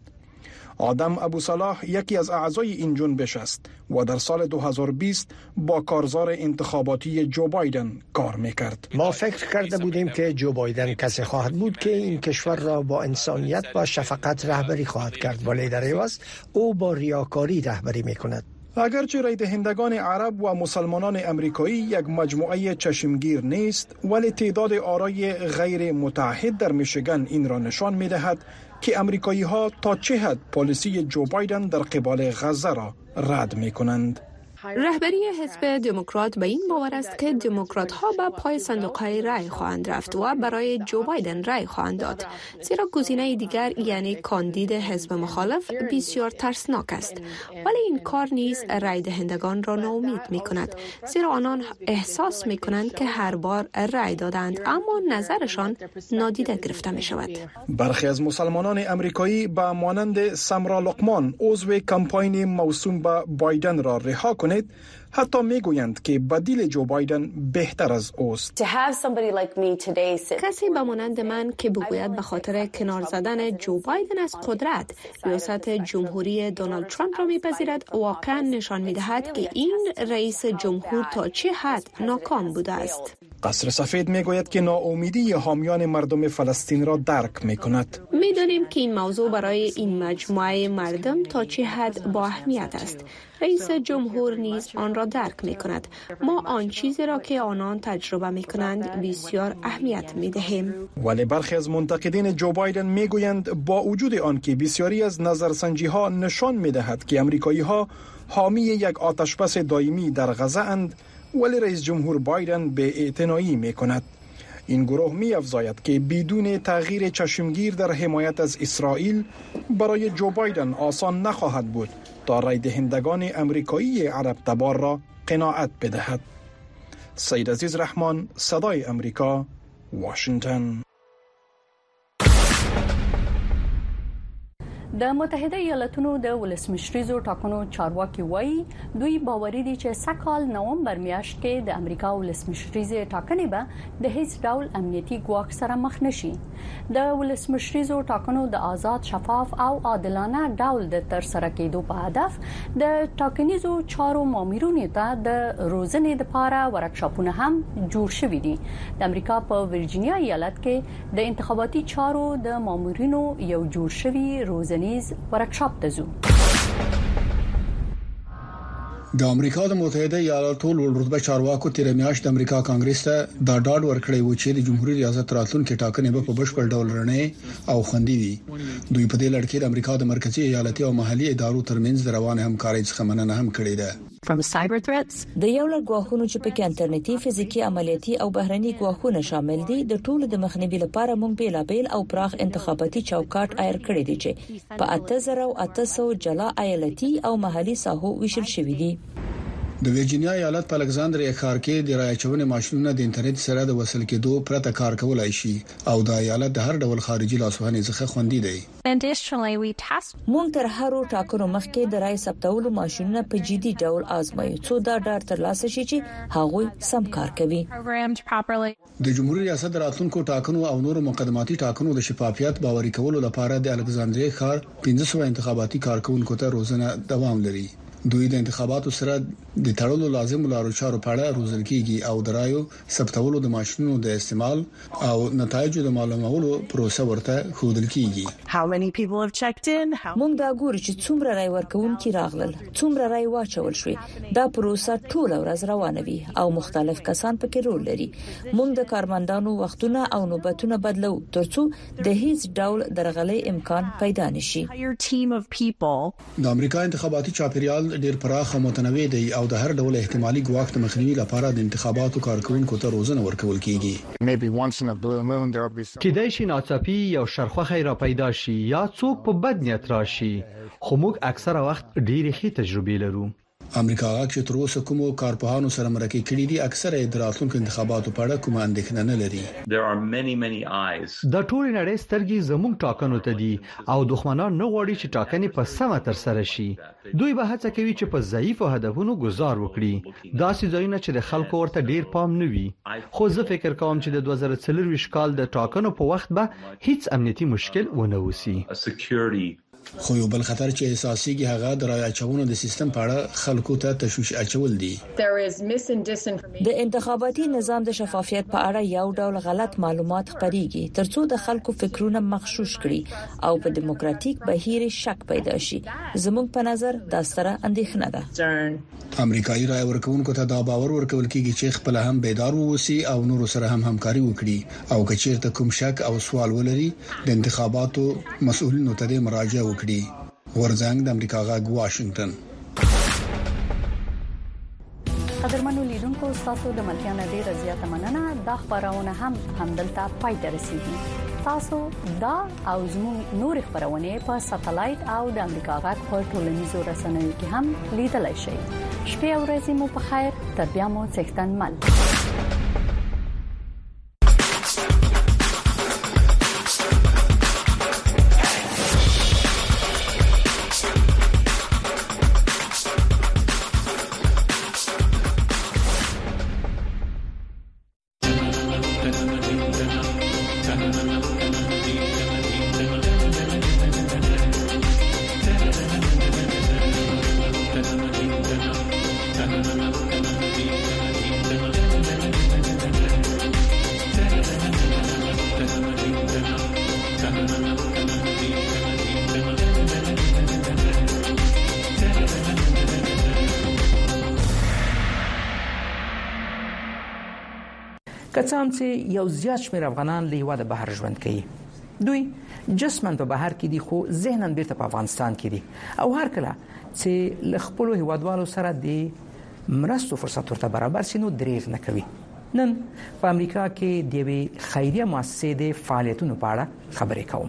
[SPEAKER 11] آدم ابو صلاح یکی از اعضای این جنبش است و در سال دو هزار و بیست با کارزار انتخاباتی جو بایدن کار میکرد.
[SPEAKER 7] ما فکر کرده بودیم که جو بایدن کسی خواهد بود که این کشور را با انسانیت و شفقت رهبری خواهد کرد، ولی در عوض او با ریاکاری رهبری میکند.
[SPEAKER 11] اگرچه رای دهندگان عرب و مسلمانان امریکایی یک مجموعه چشمگیر نیست، ولی تعداد آرای غیر متعهد در میشیگان این را نشان می‌دهد که امریکایی ها تا چه حد پالیسی جو بایدن در قبال غزه را رد می‌کنند.
[SPEAKER 8] رهبری حزب دموکرات به این باور است که دموکرات ها به پای صندوق های رای خواهند رفت و برای جو بایدن رای خواهند داد، زیرا گزینه دیگر یعنی کاندید حزب مخالف بسیار ترسناک است. ولی این کار نیز رای دهندگان را ناامید می کند، زیرا آنان احساس می کنند که هر بار رای دادند اما نظرشان نادیده گرفته می شود.
[SPEAKER 11] برخی از مسلمانان امریکایی به مانند سمرا لقمان، عضو کمپاین موسوم به بایدن را رها کنید میکنید حتی میگویند که بدیل جو بایدن بهتر از اوست.
[SPEAKER 8] کسی بمانند من که بگوید به خاطر کنار زدن جو بایدن از قدرت ریاست جمهوری دونالد ترامپ را میپذیرد واقعا نشان میدهد که این رئیس جمهور تا چه حد ناکام بوده است.
[SPEAKER 11] قصر سفید میگوید که ناامیدی حامیان مردم فلسطین را درک میکند.
[SPEAKER 8] میدانیم که این موضوع برای این مجموعه مردم تا چه حد با اهمیت است. رئیس جمهور نیز آن را درک میکند. ما آن چیزی را که آنان تجربه میکنند بسیار اهمیت میدهیم.
[SPEAKER 11] ولی برخی از منتقدین جو بایدن میگویند با وجود آن که بسیاری از نظرسنجی ها نشان میدهد که امریکایی ها حامی یک آتشبس دائمی در غزه اند، ولی رئیس جمهور بایدن به اعتنایی میکند. این گروه می افزاید که بدون تغییر چشمگیر در حمایت از اسرائیل برای جو بایدن آسان نخواهد بود تا رای دهندگان امریکایی عرب تبار را قناعت بدهد. سید عزیز رحمان، صدای امریکا، واشنگتن.
[SPEAKER 1] د متحده ایالاتونو د ولسمشریزو ټاکنو چارواکي وایي دوی باوري دي چې سکهال نومبر میاشت کې د امریکا ولسمشریزې ټاکنې به د هیڅ ډول امنیتي ګواښ سره مخ نشي. د ولسمشریزو ټاکنو د آزاد، شفاف او عادلانه ډول د تر سره کېدو په هدف د ټاکنیزو چارو مامورینو ته د روزنې لپاره ورکشاپونه هم جوړ شوي دي. د امریکا په ورجینیا ایالت کې د انتخاباتي چارو د مامورینو یو جوړ شوی روزنې ورکشاپ ته ځو.
[SPEAKER 4] د امریکا د متحده ایالاتو لوړ رتبه چارواکو تیر میاشت د امریکا کانګرس ته دا ډاډ ورکړی و چې د جمهوریت ریاست راتلونکو ټاکنې به په بشپړ ډول رڼې او خوندي وي. دوی په دې لړ کې د امریکا د مرکزی ایالتي او محلي ادارو ترمنځ د روان همکارۍ څخه مننه هم کړې ده.
[SPEAKER 19] From cyber threats
[SPEAKER 6] د یو لړ ګواښونو چې پکې انټرنیټي، فزیکی، عملیاتي او بهرني ګواښونه شامل دي د ټولو د مخنیوي لپاره موږ بیلابیل او پراخ انتخاباتي چوکاټ ایر کړی دی چې په اته زره او اته سوه جلا ایالتي او محلي ساحو ویشل شوی دي.
[SPEAKER 4] د ورجینیا ایالت په الکساندریا ښار کې د رايچونې ماشينونه د انټرنیټ سره د وصل کېدو پرته کار کولای شي او د ایالت د هر ډول خارجي لاسوهنې څخه خوندي دي.
[SPEAKER 6] مونږ تر هرو ټاکنو مخکې د رای ثبتولو ماشينونه په جدي ډول آزمایو څو دا ډاډ ترلاسه شي چې هغوی سم کار کوي.
[SPEAKER 4] د جمهوریت ریاست راتلونکو ټاکنو او نورو مقدماتي ټاکنو د شفافیت باوري کولو لپاره د الکساندریا ښار پنځه سوه انتخاباتي کارکونکو ته روزنه دوام لري. دوی د انتخاباتو سره د تړلو لازم لارو چارو په اړه روزل کیږي او د رایو ثبتولو د ماشينونو د استعمال او نتایجو د معلومولو پروسه ورته ښودل کیږي.
[SPEAKER 6] مونږ دا ګورو چې څومره رای ورکوونکي راغلل، څومره رای واچول شوی. دا پروسه ټول ورځ روانه وي او مختلف کسان پکې رول لري. مونږ د کارمندانو وختونه او نوبتونه بدلو ترڅو د هیڅ ډول درغلي امکان پیدا نشي.
[SPEAKER 4] د امریکا انتخاباتي چاپیریال ډیر پراخ او متنوع دی او د هر ډول احتمالي ګواښ د مخنیوي لپاره د انتخاباتو کارکونکو ته روزنه ورکول کیږي.
[SPEAKER 20] کېدای شي ناڅاپي یو شرخوخی را پیدا شي یا څوک په بد نیت راشي، خو موږ اکثره وخت ډېرې ښې تجربې لرو.
[SPEAKER 4] امریکا چې تر اوسه کومو کارپوهانو سره مرکه کړي دي اکثره د راتلونکو انتخاباتو په اړه کومه اندېښنه نه لري.
[SPEAKER 20] د ټول نړۍ سترګې زموږ ټاکنو ته دي او دښمنان نه غواړي چې ټاکنې په سمه تر سره شي. دوی به هڅه کوي چې په ضعیفو هدفونو گزار وکړي. داسې ځایونه چې د خلکو ورته ډیر پام نه وي. خو زه فکر کوم چې د دوه زره څلور کال د ټاکنو په وخت به هیڅ امنیتي مشکل ونه وسی.
[SPEAKER 4] خو یو بل خطر چې اساسيږي هغه د رای اچونې د سیستم په اړه خلکو ته تشویش اچول دي.
[SPEAKER 6] د انتخاباتي نظام د شفافیت په اړه یو ډول غلط معلومات خپريږي ترڅو د خلکو فکرونه مغشوش کړي او په دیموکراتیک بهیر شک پیدا شي. زموږ په نظر دا ستره اندېښنه ده.
[SPEAKER 4] امریکایي رای ورکوونکو ته دا باور ورکول کیږي چې خپل هم بیدار ووسی او نور سره هم همکاري وکړي او کچیرته کوم شک او سوال ولري د انتخاباتو مسؤلینو ته مراجعه وکړي. ورزنګ د امریکا غاګ واشنگټن.
[SPEAKER 1] قدرمنو لیدونکو تاسو د ملکیانه ډیره زیاته مننه. دا خبرونه هم همدلته پای ته رسیدي. تاسو دا او زموږ نور خبرونه په ساتلایت او د امریکا غاګ په ټولنیزو رسنیو کې هم لیدلای شئ. شپه او ورځ مو په خیر. تر بیا مو څښتن مل.
[SPEAKER 18] که څه هم چې یو زیات شمېر افغانان له هیواده بهر ژوند کوي. دوی جسمن په بهر کې دي خو ذهناً بیرته په افغانستان کې دي او هر کله چې له خپلو هیوادوالو سره د مرستو فرصت ورته برابر شي نو دریغ نه کوي. نن په امریکا کې د یوې خیریه مؤسسې د فعالیتونو په اړه خبرې کوم.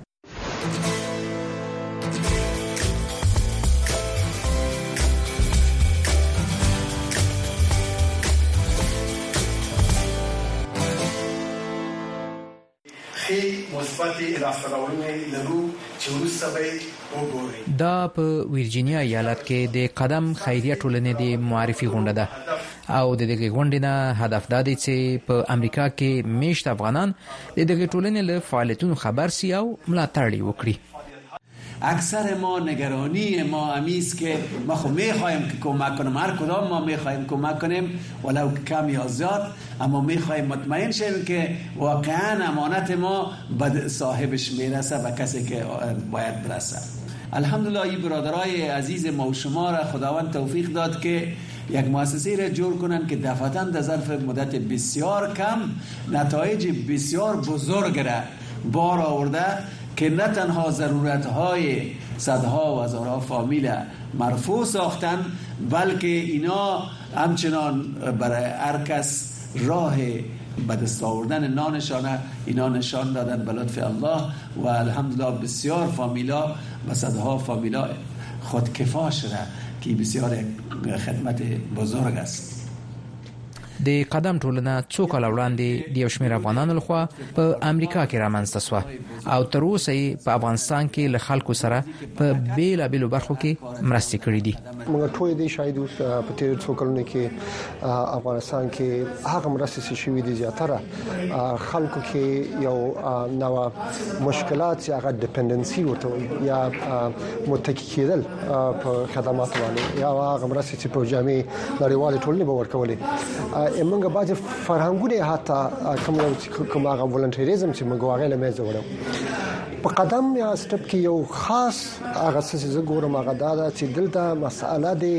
[SPEAKER 18] دا په ویرجینیا ایالت کې د قدم خیریه ټولنې د معرفي غونډه ده او د دغه غونډې نه هدف دا دی چې په امریکا کې میشت افغانان د دغه ټولنې له فعالیتونو خبر سي او ملاتړ وکړي.
[SPEAKER 19] اکثر ما نگرانی ما امیست که ما خب میخوایم که کمک کنیم، هر کدام ما میخوایم کمک کنیم ولو کم یا زیاد، اما میخوایم مطمئن شیم که واقعا امانت ما به صاحبش میرسه و کسی که باید برسه. الحمدلله این برادرای عزیز ما و شما را خداوند توفیق داد که یک مؤسسه را جور کنن که دفعتاً در ظرف مدت بسیار کم نتایج بسیار بزرگ را بار آورده که نه تنها ضرورت‌های صدها و هزارها فامیل مرفوع ساختن، بلکه اینا همچنان برای هر کس راه به دست آوردن نانشانه اینا نشان دادن به لطف الله و الحمدلله بسیار فامیلا و صدها فامیلا خودکفا شده که بسیار خدمت بزرگ است.
[SPEAKER 18] د قدم ټولنه څو کال وړاندې د یو شمېر افغانانو لخوا په امریکا کې رامنځته شوه او تر اوسه یې په افغانستان کې له خلکو سره په بیلابیلو برخو کې مرستې کړې دي.
[SPEAKER 21] موږ ټول دې شاهد اوس په تیر څو کلونو کې افغانستان کې هغه مرستې چې شوي دي زیاتره خلکو کې یو نوع مشکلات چې هغه ډیپندنسي ورته یا متکی کېدل په خدمات باندې یا هغه مرستې چې په جامع نړیوالې ټولنې به ورکولې. موږ بعض فرهنګونه حتی کوم کوم هغه ولنټریزم چې موږ هغه له مېزه وړو په قدم یا سټپ کې یو خاص هغه څه چې زه ګورم هغه دا چې دلته مسأله دی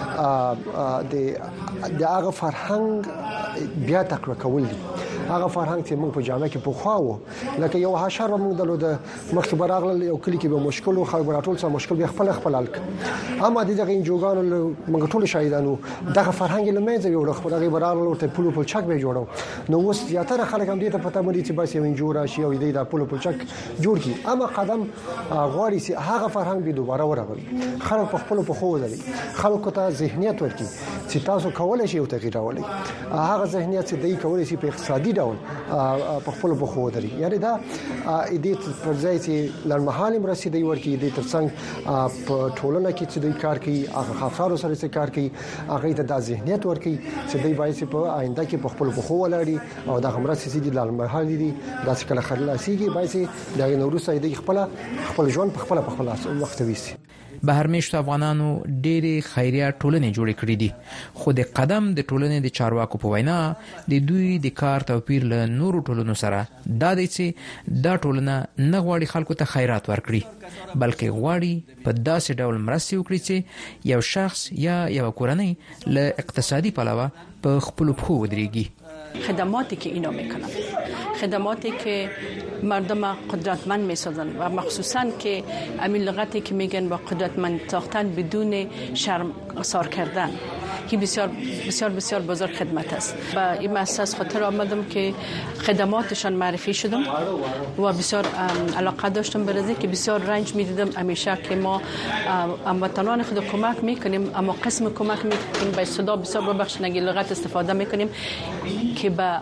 [SPEAKER 21] د هغه فرهنګ بیا تکرار کول دي. هغه فرهنګ چې موږ په جامع کې پوښا وو لکه یو حشر موږ د مخکې براغل یو کلی کې به مشکل او خبر ټول څه مشکل به خپل خپل حل اما دغه انجوګانو موږ ټول شاهدانو دغه فرهنګ له مېزه یو خبر هغه براغل ورته پلو پل چک به جوړو نو اوس زیاتره خلک هم دې ته پته مړي چې بس یو انجور راشي او دې د پلو پل چک جوړ کی. اما قدم غواړي چې هغه فرهنګ به دوباره ورغوي خلک په خپل په خو ودري خلکو ته ذهنیت ورکړي چې تاسو کولای شئ او تغییر راولئ. هغه ذهنیت چې دوی کولای شي په اقتصادي ډول په خپل په خو ودري یعنی دا دې پر ځای چې لړمحال مرسي دی ورکی دې ترڅنګ په ټولنه کې چې دوی کار کوي هغه خاصارو سره کار کوي هغه ته د ذهنیت ورکی چې دوی باید په آینده کې په خپل په خو ولاړي او د مرسي سي دي لړمحال دي دا څه کله خلاصيږي باید د نوروز دې خپل خپل ژوند په خپل په خپل وخت ویسي.
[SPEAKER 18] بهرمېشتو افغانانو ډېری خیریه ټولنې جوړې کړې دي خو د قدم د ټولنې د چارواکو په وینا د دوی د کار توپیر له نورو ټولنو سره دا دی چې دا ټولنه نه غواړي خلکو ته خیرات ورکړي بلکې غواړي په داسې ډول مرستې وکړي چې یو شخص یا یو کورنۍ له اقتصادي پلوه په خپلو پښو ودرېږي.
[SPEAKER 22] خدماتی که اینا میکنن خدماتی که مردم قدرتمند میسازن و مخصوصا که همین لغتی که میگن با قدرتمند ساختن بدون شرم سار کردن که بسیار بسیار بسیار بزرگ خدمت است. با این مؤسسه خاطر آمدم که خدماتشان معرفی شدم و بسیار علاقه داشتم برای که بسیار رنج میدیدم همیشه که ما هموطنان خود کمک میکنیم اما قسم کمک میکنیم به صدا بسیار ببخشید اگه لغت استفاده میکنیم که با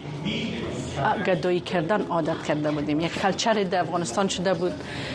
[SPEAKER 22] گدایی کردن عادت کرده بودیم. یک کلچر در افغانستان شده بود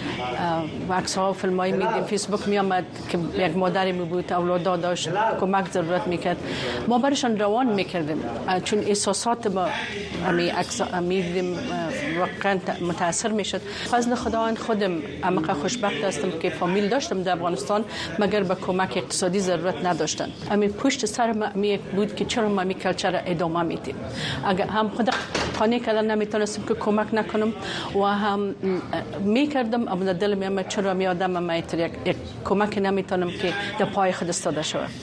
[SPEAKER 22] و عکس‌ها و فیلم‌های می‌دیدیم فیسبوک می‌آمد که یک مادری می بود اولاد داشت کمک ضرورت می‌کرد ما برایشان روان می‌کردیم چون احساسات ما می عکس می‌دیدیم واقعا متاثر می‌شد. فضل خداوند خودم عمق خوشبخت هستم که فامیل داشتم در افغانستان مگر به کمک اقتصادی ضرورت نداشتن. همین پشت سر ما می بود که چرا ما می کلچر ادامه میدیم. اگر هم خود خانه کلا نمیتونستم که کمک نکنم و هم میکردم اما دل میام چرا می آدم ما یک کمک نمیتونم که در پای خود استاده شود.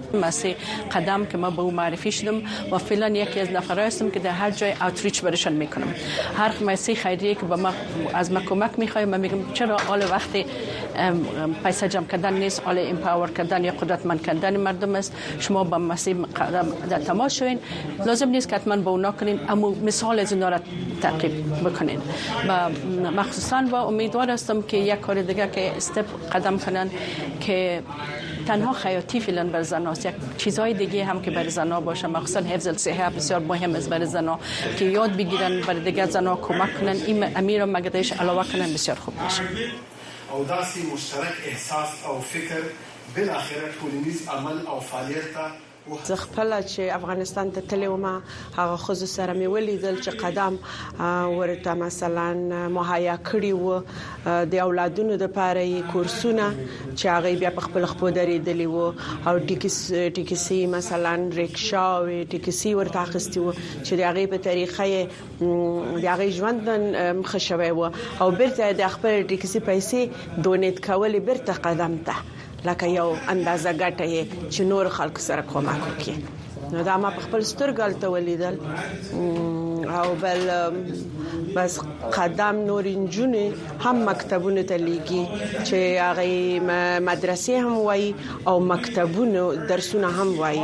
[SPEAKER 22] مسیح قدم که ما به او معرفی شدم و فعلا یکی از نفرای هستم که در هر جای اوتریچ برشان میکنم. هر مسیح خیریه که به ما از ما کمک میخواد، من میگم چرا حال وقتی پیسه جمع کردن نیست، حال امپاور کردن یا قدرتمند کردن مردم است. شما با مسیح قدم در تماس شوین، لازم نیست که حتما با اونا کنین، اما مثال از اینا را تعقیب بکنین. و مخصوصا با امیدوار هستم که یک کار دیگه که استپ قدم کنن که تنها خیاطی فعلا بر زناست، یک چیزهای دیگه هم که برای زنا باشه، مخصوصا حفظ الصحه بسیار مهم است برای زنا که یاد بگیرن برای دیگه زنا کمک کنن. این امیر مگدایش علاوه کنن بسیار خوب میشه.
[SPEAKER 2] او داسي مشترک احساس او فکر بالاخره ټولنیز عمل او فعالیت
[SPEAKER 3] زه خپل چې افغانستان ته تللی وم، هغه خو سره مې ولیدل چې قدم ورته مثلا مهیا کړی و د اولادونو لپاره کورسونه چې هغه بیا په خپل خپل درېدلی و او ټیکس ټیکسي مثلا ریکشا او ټیکسي ورته اخیستی و چې هغه په طریقې د هغه ژوند مخښوي و او بیرته د خپل ټیکسي پیسې دونیت کول بیرته قدم ته لکه یو اندازه ګټه چې نور خلک سره کومک وکړي. نو دا ما په خپل سترګل ته ولیدل او بل بس قدم نور انجونی هم مکتبونه ته لیږي چې هغه مدرسې هم وای او مکتبونه درسونه هم وای.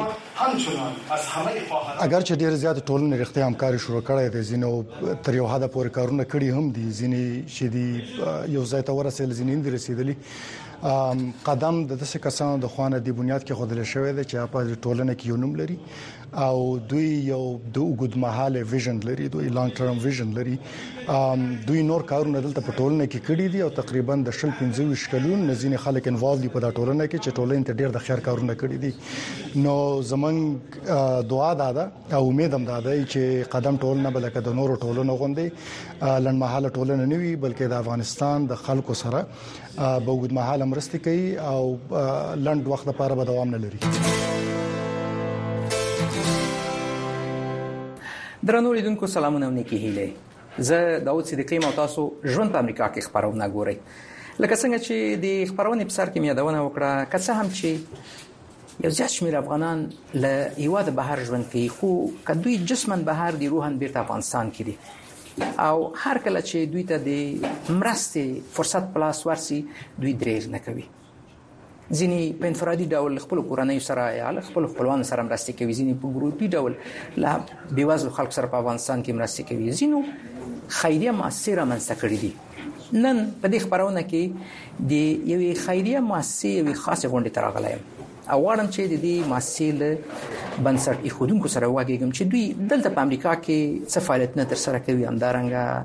[SPEAKER 21] اگر چې ډیر زیات ټولنې رښتیا همکاري شروع کړې ده، زینو تر یو حد پورې کارونه کړي هم دي، ځینې چې دی یو ځای ته ورسېل، ځینې اندې رسیدلی. قدم د داسې کسانو د خوانه دی بنیاد کې خودل شوی دی چې په ټولنه کې یو نوم لري او دوی یو د وګد مهاله ویژن لري، دوی لانګ ټرم ویژن لري. دوی نور کارونه دلته په ټولنه کې کړي دي او تقریبا د شل پنځه ویشت کلون نزینې خلک انوالو دي په دا ټولنه کې چې ټولنه ته ډیر د خیر کارونه کړي دي. نو زمون دعا ده او امید هم ده چې قدم ټولنه بلکې د نورو ټولنو غوندي لنډمحاله ټولنه نه وي، بلکې د افغانستان د خلکو سره به وګد مهاله مرسته کوي او لنډ وخت لپاره به دوام نه لري.
[SPEAKER 23] درنو لیدونکو سلامونه او نیکی هیله. زه داوود صدیقی او تاسو ژوند په امریکا کې خبرونه ګورئ. لکه څنګه چې د خبرونه په سر کې یادونه وکړه، که څه هم چې یو زیات شمېر افغانان له هیواد بهر ژوند کوي، خو کدوې جسمن بهر دي روحن بیرته افغانستان کې دي او هر کله چې دوی ته د مرستې فرصت پلاس ورسي دوی درېغ نه کوي. ځینې په انفرادي ډول خپل کورنۍ سره یا خپل خپلوان سره مرستې کوي، ځینې په ګروپي ډول له بیوازو خلکو سره په افغانستان کې مرستې کوي، ځینو خیریه مؤسسې رامنځته کړې دي. نن په دې خبرونه کې د یوې خیریه مؤسسې یوې خاصې غونډې ته راغلی یم او غواړم چې د دې مؤسسې له بنسټ ایښودونکو سره وغږېږم چې دوی دلته په امریکا کې څه فعالیتونه ترسره کوي، همدارنګه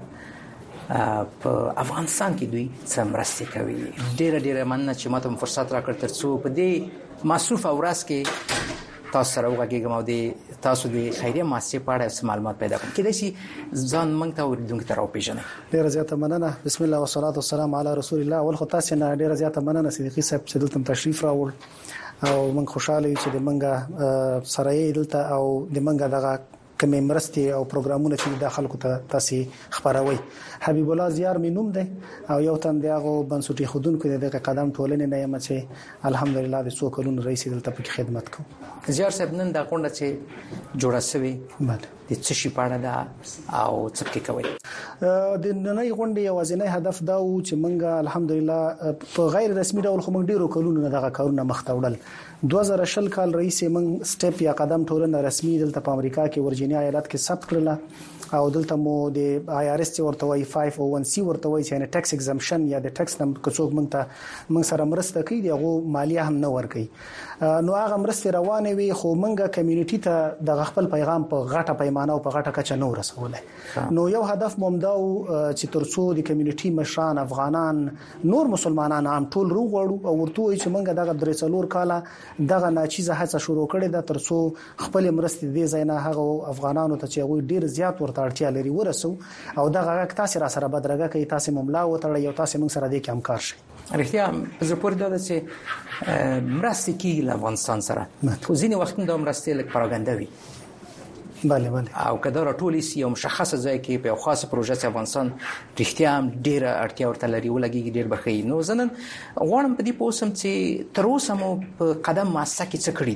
[SPEAKER 23] په افغانستان کې دوی څه مرستې کوي. ډېره ډېره مننه چې ماته فرصت راکړ ترڅو په دې مصروفه ورځ کې تاسو سره وغږېږم او د تاسو د خیریه مؤسسې په اړه معلومات پیدا کړم. کله چې ځان موږ ته ورډونکو ته راوپېژنئ.
[SPEAKER 4] ډېره زیاته مننه. بسم الله والصلاه والسلام علی رسول الله. ول خو تاسو نه ډېره زیاته مننه صدیقی صاحب چې دلته تشریف راوړ او موږ خوشاله یو چې د منګه سره یې دلته او د منګه دغه کومې مرستې او پروګرامونه چې د خلکو ته تاسو خبروي. حبیب الله زیار مینوم دی او یو تن دغه بنسټي خودونکو د قدم ټولنې نه یم چې الحمدلله د څو کلونو رئیس دلته په خدمت کوم.
[SPEAKER 23] زیار صاحب نن دا غونډه چې جوړه شوې د څه شي په اړه ده او څه کې کوي؟
[SPEAKER 4] د نننۍ غونډې یوازینی هدف دا و چې موږ الحمدلله په غیر رسمي ډول خو موږ ډیرو کلونو نه دغه کارونه مخ ته وړل. دوه زره شل کال رئیس موږ سټپ یا قدم ټولنه رسمي دلته په امریکا کې ورجینیا ایالت کې ثبت کړل او دلته مو د آی آر اس ورته وای خمسمية وواحد سي ورته وای چې یعنی ټیکس ایگزمپشن یا د ټیکس نم کوڅوک موږ ته موږ سره مرسته کوي دغه مالیه هم نه ور کوي. نو هغه مرسته روانه وي خو موږ کمیونټي ته د خپل پیغام په غټه پیمانه او په غټه کچه نو رسوله. نو یو هدف مومداو چې ترڅو د کمیونټي مشران افغانان نور مسلمانان هم ټول روغړو او ورته وي چې موږ دغه درې څلور کاله دغه ناچیزه هڅه شروع کړې ده ترڅو خپل مرستې دې ځای نه هغه افغانانو ته چې هغه ډیر زیات ورته اړتیا لري ورسو او دغه تاسو را سره بدرګه کوي، تاسو مملا وتړی یو تاسو موږ سره دې کې همکار شي.
[SPEAKER 23] رښتیا په زپور دا چې مرستې کې له افغانستان سره خو ځینې وختونه د مرستې لک پروګاندا وي.
[SPEAKER 4] بله بله
[SPEAKER 23] او کدا راټولې سی یو مشخصه ځای کې په خاصه پروژه چې افغانستان رښتیا هم ډیره اړتیا ورته لري ولګي ډیر بخې. نو زنن غواړم په دې پوسم چې تر اوسه مو په قدم مؤسسه کې څه کړی دي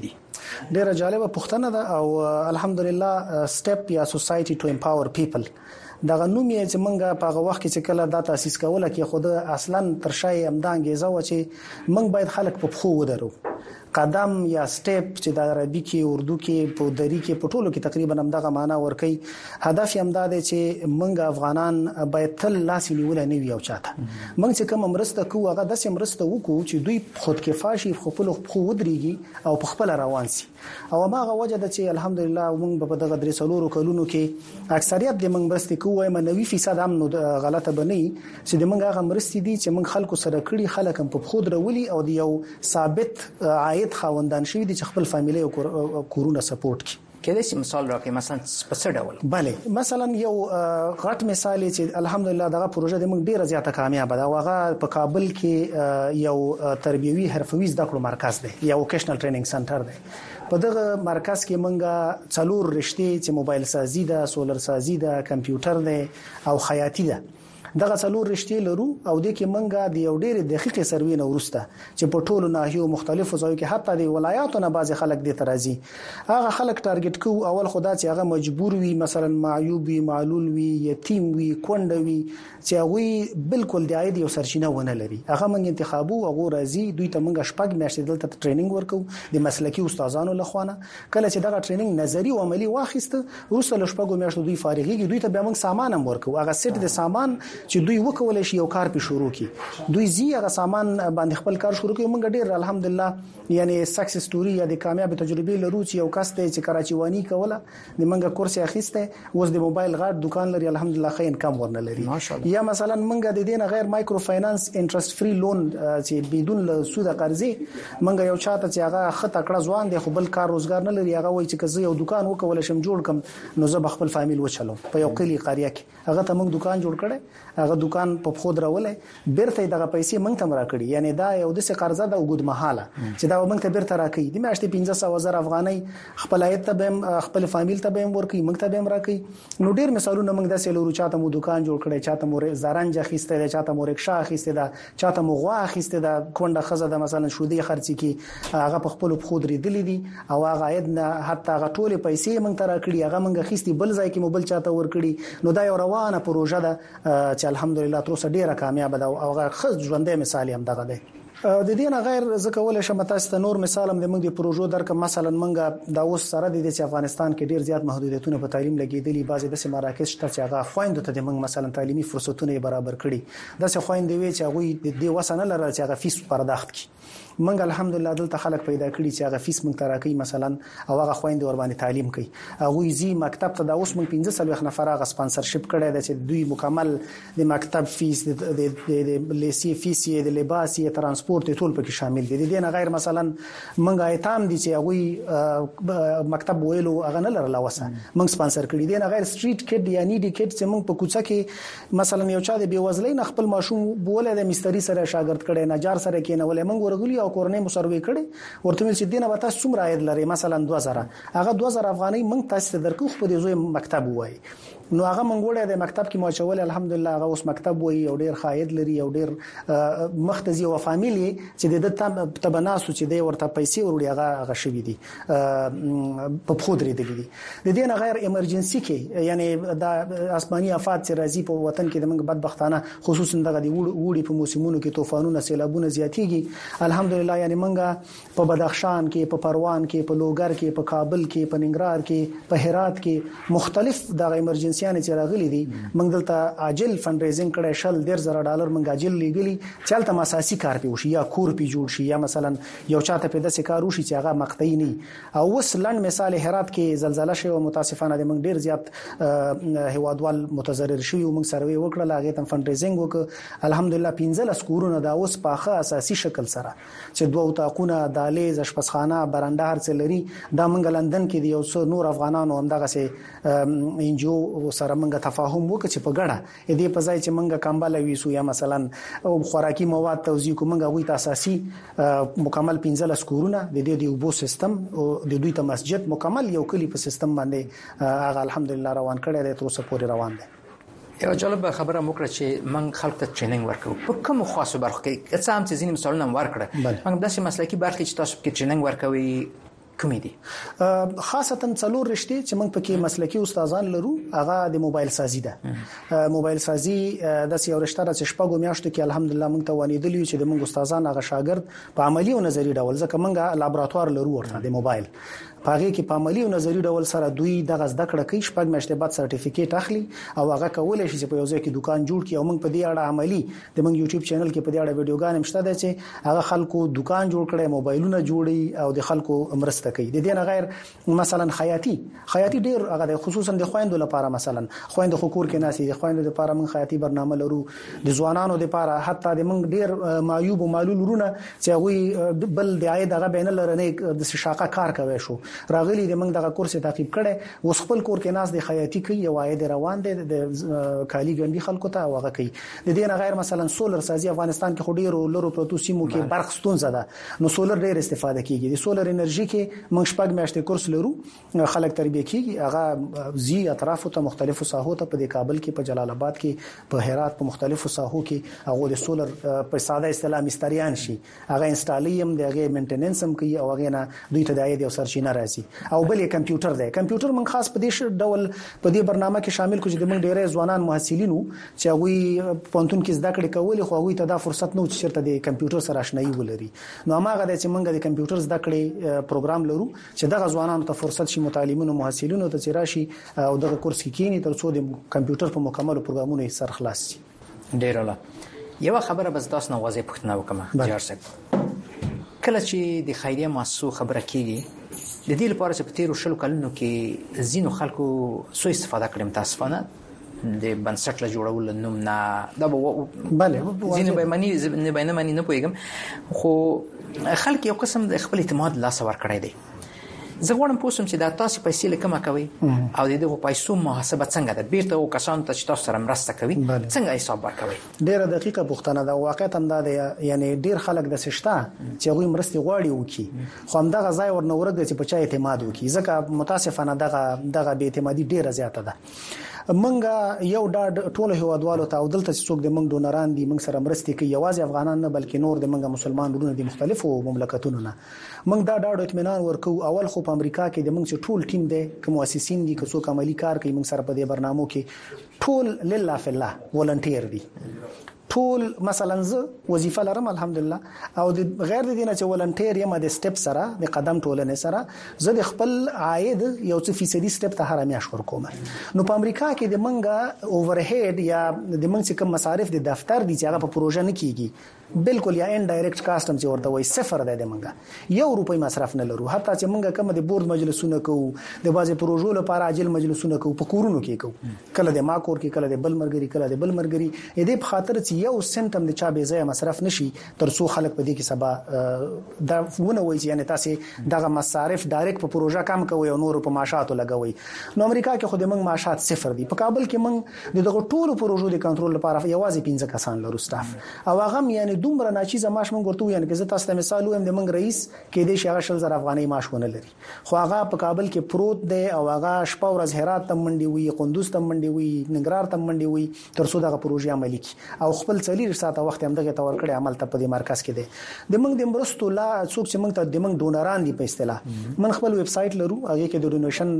[SPEAKER 5] ډیره جالبه پوښتنه ده او الحمدلله سټپ یا سوسايټي ټو امپاور پیپل دا غنوم یې چې منګه په هغه وخت کې چې کله دا تاسیس کوله کې خود اصلا ترشای امدانګیزه و چې منګ باید خلک په خو ودرو قدم یا سټپ چې د عربي کې اردو کې په دری کې په ټولو کې تقریبا همدغه معنی ورکي هدف یې همدا دی چې منګ افغانان باید تل لاس نیول نه وي او چاته منګ چې کوم مرسته کوو هغه د سمرسته وکړو چې دوی خود کفاشي خپل خو ودرېږي او په خپل روان سي او ماغه وجه د چې الحمدلله موږ په دغه درې سلورو کلونو کې اکثریت د منګ مرستې کوو وایم نوي فیصد هم غلطه بنئ چې د منګ هغه مرستې دي چې منګ خلکو سره کړي خلک هم په خود رولي او د یو ثابت عاید خاوندان شوی دي چې خپل فامیلی او کورونه سپورټ کوي
[SPEAKER 23] کله چې مثال راکې مثلا په څه ډول
[SPEAKER 5] bale مثلا یو غټ مثال چې الحمدلله دغه پروژه د موږ ډیره زیاته کامیاب ده او هغه په کابل کې یو تربیوي حرفوي زده کړو مرکز دی یو ووکیشنل ټریننګ سنټر دی په دغه مرکز کې موږ څلور رشتې چې موبایل سازي ده سولر سازي ده کمپیوټر ده او خیاطي ده دغه څلور رشتې لرو او د کې منګه د یو ډېر دقیق سروې نه ورسته چې په ټولو ناحیو مختلفو ځایو کې حتی د ولایاتو نه بعض خلک د ترازی هغه خلک ټارګټ کوو اول خدا چې هغه مجبور وي مثلا معیوب وي معلول وي یتیم وي کونډ وي چې هغه بالکل د عاید یو سرچینه ونه لري هغه موږ انتخابو او راځي دوی ته موږ شپږ میاشتې دلته ټریننګ ورکو د مسلکي استادانو لخوانه کله چې دغه ټریننګ نظری او عملی واخیسته وروسته له شپږو میاشتو دوی فارغيږي دوی ته به موږ سامان هم ورکو هغه سیټ د سامان چې دوی وکول شي یو کار په شروع کی دوی زی هغه سامان باندې خپل کار شروع کوي موږ ډیر الحمدلله یعنی سکسس ستوري یا د کامیاب تجربه لرو چې یو کس ته چې کراچي وانی کوله د منګه کورس اخیسته اوس د موبایل غاټ دکان لري الحمدلله خې انکم ورنه لري یا مثلا منګه د دینه غیر مایکرو فاینانس انټرست فری لون چې بدون له سود قرضې منګه یو چاته چې هغه خطه کړه ځوان دی خو بل کار روزګار نه لري هغه وای چې کزه یو دکان وکول شم جوړ کم نو زه خپل فامیل وچلو په یو کلی قريه کې هغه ته موږ دکان جوړ کړي هغه دکان په خود راولې بیرته دغه پیسې موږ ته راکړي یعنی دا یو د څه قرضه د وګد مهاله چې دا موږ ته بیرته راکړي د میاشتې پنځه سوه زره افغانۍ خپل عاید ته به خپل فامیل ته به ورکړي موږ ته به راکړي نو ډیر مثالونه موږ د سلورو چاته مو دکان جوړ کړي چاته مو زرنج اخیسته ده چاته مو رکشا اخیسته ده چاته مو غوا اخیسته ده کونډه خزه ده مثلا شودي خرڅي کی هغه په خپل خود ریدلې دي او هغه عاید نه حتی هغه ټول پیسې موږ ته راکړي هغه موږ اخیستي بل ځای کې مو بل چاته ورکړي نو دا یو روانه پروژه ده چې الحمدلله تر اوسه ډیره کامیاب ده او هغه خز ژوندې مثال هم دغه دی د دې نه غیر زکه ول شم تاسو ته نور مثال هم د موږ د پروژو درک مثلا موږ د اوس سره د افغانستان کې ډیر زیات محدودیتونه په تعلیم لګیدلي بعضي د مراکز شته چې هغه خويندو ته د موږ مثلا تعلیمي فرصتونه برابر کړي د څه خويندې وي چې هغه د دې وسنه لري چې هغه فیس پرداخت کړي منګ الحمدلله دلته خلک پیدا کړي چې هغه فیس مونږ تراکې مثلا او هغه خويندې ور باندې تعلیم کوي هغه زی مکتب ته د اوس مونږ پنځه سلوخ نفر هغه سپانسرشپ کړی دی چې دوی مکمل د مکتب فیس د لیسي فیس د لباس یا ترانسپورت ټول پکې شامل دي د دې نه غیر مثلا منګ ایتام دي چې هغه مکتب ویلو هغه نه لرله وسه منګ سپانسر کړی دی نه غیر سټریټ کډ یا نیډي کډ چې منګ په کوڅه کې مثلا یو چا د بیوزلۍ خپل ماشوم بوله د مستری سره شاګرد کړي نجار سره کې نه ولې منګ ورغلی او کورنۍ مسروي کړي ورته مل چې دینه وتا څومره عاید لري مثلا دوه زره هغه دوه زره افغانۍ منګ تاسو ته درکو خو د زوی مکتب وای نو هغه منګوړه د مکتب کې ماچول الحمدلله هغه اوس مکتب وای او ډیر خاید لري او ډیر مختزي او فامیلی چې د تبناسو چې د ورته پیسې وروړي هغه هغه شوی دي په خودري دي د دې نه غیر ایمرجنسي کې یعنی د آسماني آفات چې راځي په وطن کې د منګ بدبختانه خصوصا دغه دی وړي په موسمونو کې طوفانونه سیلابونه زیاتېږي الحمدلله یعنی منګه په بدخشان کې په پروان کې په لوګر کې په کابل کې په ننګرهار کې په هرات کې مختلف د ایمرجنسي چې راغلي دي موږ دلته عاجل فند ریزینګ کړي شل ډیر زره ډالر موږ عاجل لګلي چلته مساسي کار پیوشي یا کور پی جوړ شي یا مثلا یو چاته په داسې کار وشي چې هغه مقطعي نه او وس لند مثال هرات کې زلزلہ شوه متاسفانه د موږ ډیر زیات هوادوال متضرر شوی او موږ سروي وکړه لاغه تم فند ریزینګ وک الحمدلله پنځه لسکورونه دا اوس پاخه اساسي شکل سره چې دوه تاقونه دالیز اشپزخانه برنده هر څه لري دا موږ لندن کې یو څو نور افغانانو هم دغه سه انجو سره موږ تفاهم وکړو چې په ګډه دې په ځای چې موږ کمباله ویسو یا مثلا خوراکي مواد توزیع کوو موږ غوي تاساسي مکمل پنځه لسکورونه د دې د وبو سیستم او د دوی ته مسجد مکمل یو کلی په سیستم باندې هغه الحمدلله روان کړی دی تر اوسه پورې روان دی
[SPEAKER 23] یو جالب خبره مو کړه چې من خلک ته ټریننګ ورکوم په کوم خاصه برخه کې څه هم چې ځینې مثالونه ورکړه موږ داسې مسلکي برخه چې تاسو کې ټریننګ ورکوي کوم دي؟
[SPEAKER 5] خاصتا څلور رشتې چې موږ پکې مسلکي استادان لرو هغه د موبایل سازي ده. موبایل سازي د سیاو رشته را چې شپږو میاشتو کې الحمدلله موږ ته وانیدلی چې د موږ استادان هغه شاګرد په عملی او نظری ډول ځکه موږ لابراتوار لرو ورته د موبایل پاغي کې په عملی او نظری ډول سره دوی دغه زده کړه کوي شپږ میاشتې بعد سرټیفیکیټ اخلي او هغه کولای شي چې په یو ځای کې دکان جوړ کړي او موږ په دې اړه عملی د موږ یوټیوب چینل کې په دې اړه ویډیوګان مشته ده چې هغه خلکو دکان جوړ کړي موبایلونه جوړي او د خلکو مرسته کوي. د دې نه غیر مثلا خیاطي خیاطي ډیر هغه خصوصا د خويندو لپاره مثلا خويند خکور کې ناسي د خويندو لپاره موږ خیاطي برنامه لرو د ځوانانو لپاره حتی د موږ ډیر معیوب او معلول ورونه چې هغه بل د عاید هغه بین لرنه د شاقه کار کوي شو راغلي د دغه کورس تعقیب کړي اوس خپل کور کې ناس د خیاطي کوي او عاید روان دي د کالی ګنډي خلکو ته واغه کوي. د دې نه غیر مثلا سولر سازي افغانستان کې خډيرو لرو پروتو سیمو کې برق ستونزه ده نو سولر ډیر استفاده کیږي. د سولر انرژي کې موږ شپږ میاشتې کورس لرو خلک تربیه کیږي هغه زی اطرافو ته مختلفو ساحو ته په کابل کې په جلال آباد کې په هرات په مختلفو ساحو کې هغه د سولر په ساده اصطلاح مستریان شي هغه انسټالیم دغه مینټیننس هم کوي او هغه نه دوی ته د عاید او سرچینه راځي او بل کمپیوټر دی. کمپیوټر من خاص په دې ډول په دې برنامه کې شامل کړو چې د موږ ډېرې ځوانان محصلینو چې هغه پونتون کې زده کړې کولې خو هغه ته دا فرصت نو چې چیرته د کمپیوټر سره آشنایي ولري. نو هغه د چې موږ د کمپیوټر زده کړې پروګرام لرو چې دغه ځوانانو ته فرصت شي متعلمینو محصلینو ته چې راشي او دغه کورس کې کینی تر څو د کمپیوټر په مکمل پروګرامونو سر خلاص شي.
[SPEAKER 23] ډېر الله یو خبره بس تاسو نه واځي پښتنه وکم جارسک کله چې د خیریه مؤسسو خبره کیږي د دې لپاره چې په تیرو شلو کلونو کې زینو خلکو سو استفاده کړم تاسفانه د بنسټ له جوړول نوم نه دا
[SPEAKER 5] بله
[SPEAKER 23] زینو به معنی نه به نه معنی نه پوهیږم خو خلک یو قسم د خپل اعتماد لاس ور کړی دی. زه غواړم پوښتم چې دا تاسو پیسې لکه ما کوي او د دې پیسو محاسبه څنګه ده بیرته او کسان ته چې تاسو سره مرسته کوي څنګه حساب ورکوي؟
[SPEAKER 5] ډیره دقیقه پوښتنه ده واقعیت هم دا دی یعنی ډیر خلک د سشتا چې هغه مرسته غواړي وکي خو هم دغه ځای ورنورګ چې په چا اعتماد وکي ځکه متاسفانه دغه دغه به اعتمادي ډیره زیاته ده. منګه یو ډاډ ټول هوادوالو ته او دلته څوک د منګ ډونران دي منګ سره مرستې کوي یوازې افغانان نه بلکې نور د منګ مسلمان ورونه دي مختلفو مملکتونو نه منګ دا ډاډ اطمینان ورکو. اول خو په امریکا کې د منګ ټول ټیم دی کوم مؤسسین دي که څوک عملی کار کوي منګ سره په دې برنامو کې ټول لله فی الله ولنټیر دي ټول مثلا ز وظیفه لرم الحمدلله او د غیر د دینه چې ولنټیر یم د سټپ سره د قدم ټولنې سره زه د خپل عاید یو څه فیصدي سټپ ته هر میاش ورکوم. نو په امریکا کې د منګه اوورهید یا د منګ کوم مصارف د دفتر دي چې هغه په پروژه نه کیږي بالکل یا ان ډایرکټ کاستم چې ورته وای صفر ده د منګه یو روپۍ مصرف نه لرو حتی چې منګه کوم د بورډ مجلسونه کوو د بازي پروژو لپاره عاجل مجلسونه کوو په کورونو کې کوو کله د ماکور کې کله د بل مرګري کله د بل مرګري اې دې په خاطر چې یو سنت هم د چا به ځای مصرف نشي تر څو خلک په دې کې سبا دا ونه وایي یعنی تاسو دغه مصارف ډایرکټ په پروژه کم کوي او نور په معاشاتو لګوي. نو امریکا کې خو د منګ معاشات صفر دي. په کابل کې منګ دغه ټولو پروژو د کنټرول لپاره یوازې پنځه کسان لرو سټاف او هغه یعنی دومره ناچیزه معاش مونږ ورته یعنی که زه تاسو ته مثال وایم د منګ رئیس کې د شغه شل زر افغاني معاش ونه لري خو هغه په کابل کې پروت دی او هغه شپه ورځ هرات ته منډي وي قندوز ته منډي وي ننګرهار ته منډي وي تر څو دغه پروژه عملي کی او خپل څلور ساعته وخت هم دغه تور کړی عمل ته په دې مرکز کې دی. د منګ د مرستو لا څوک چې منګ ته د منګ ډونران دي په اصطلاح من خپل ویب سټ لرو هغه کې د ډونیشن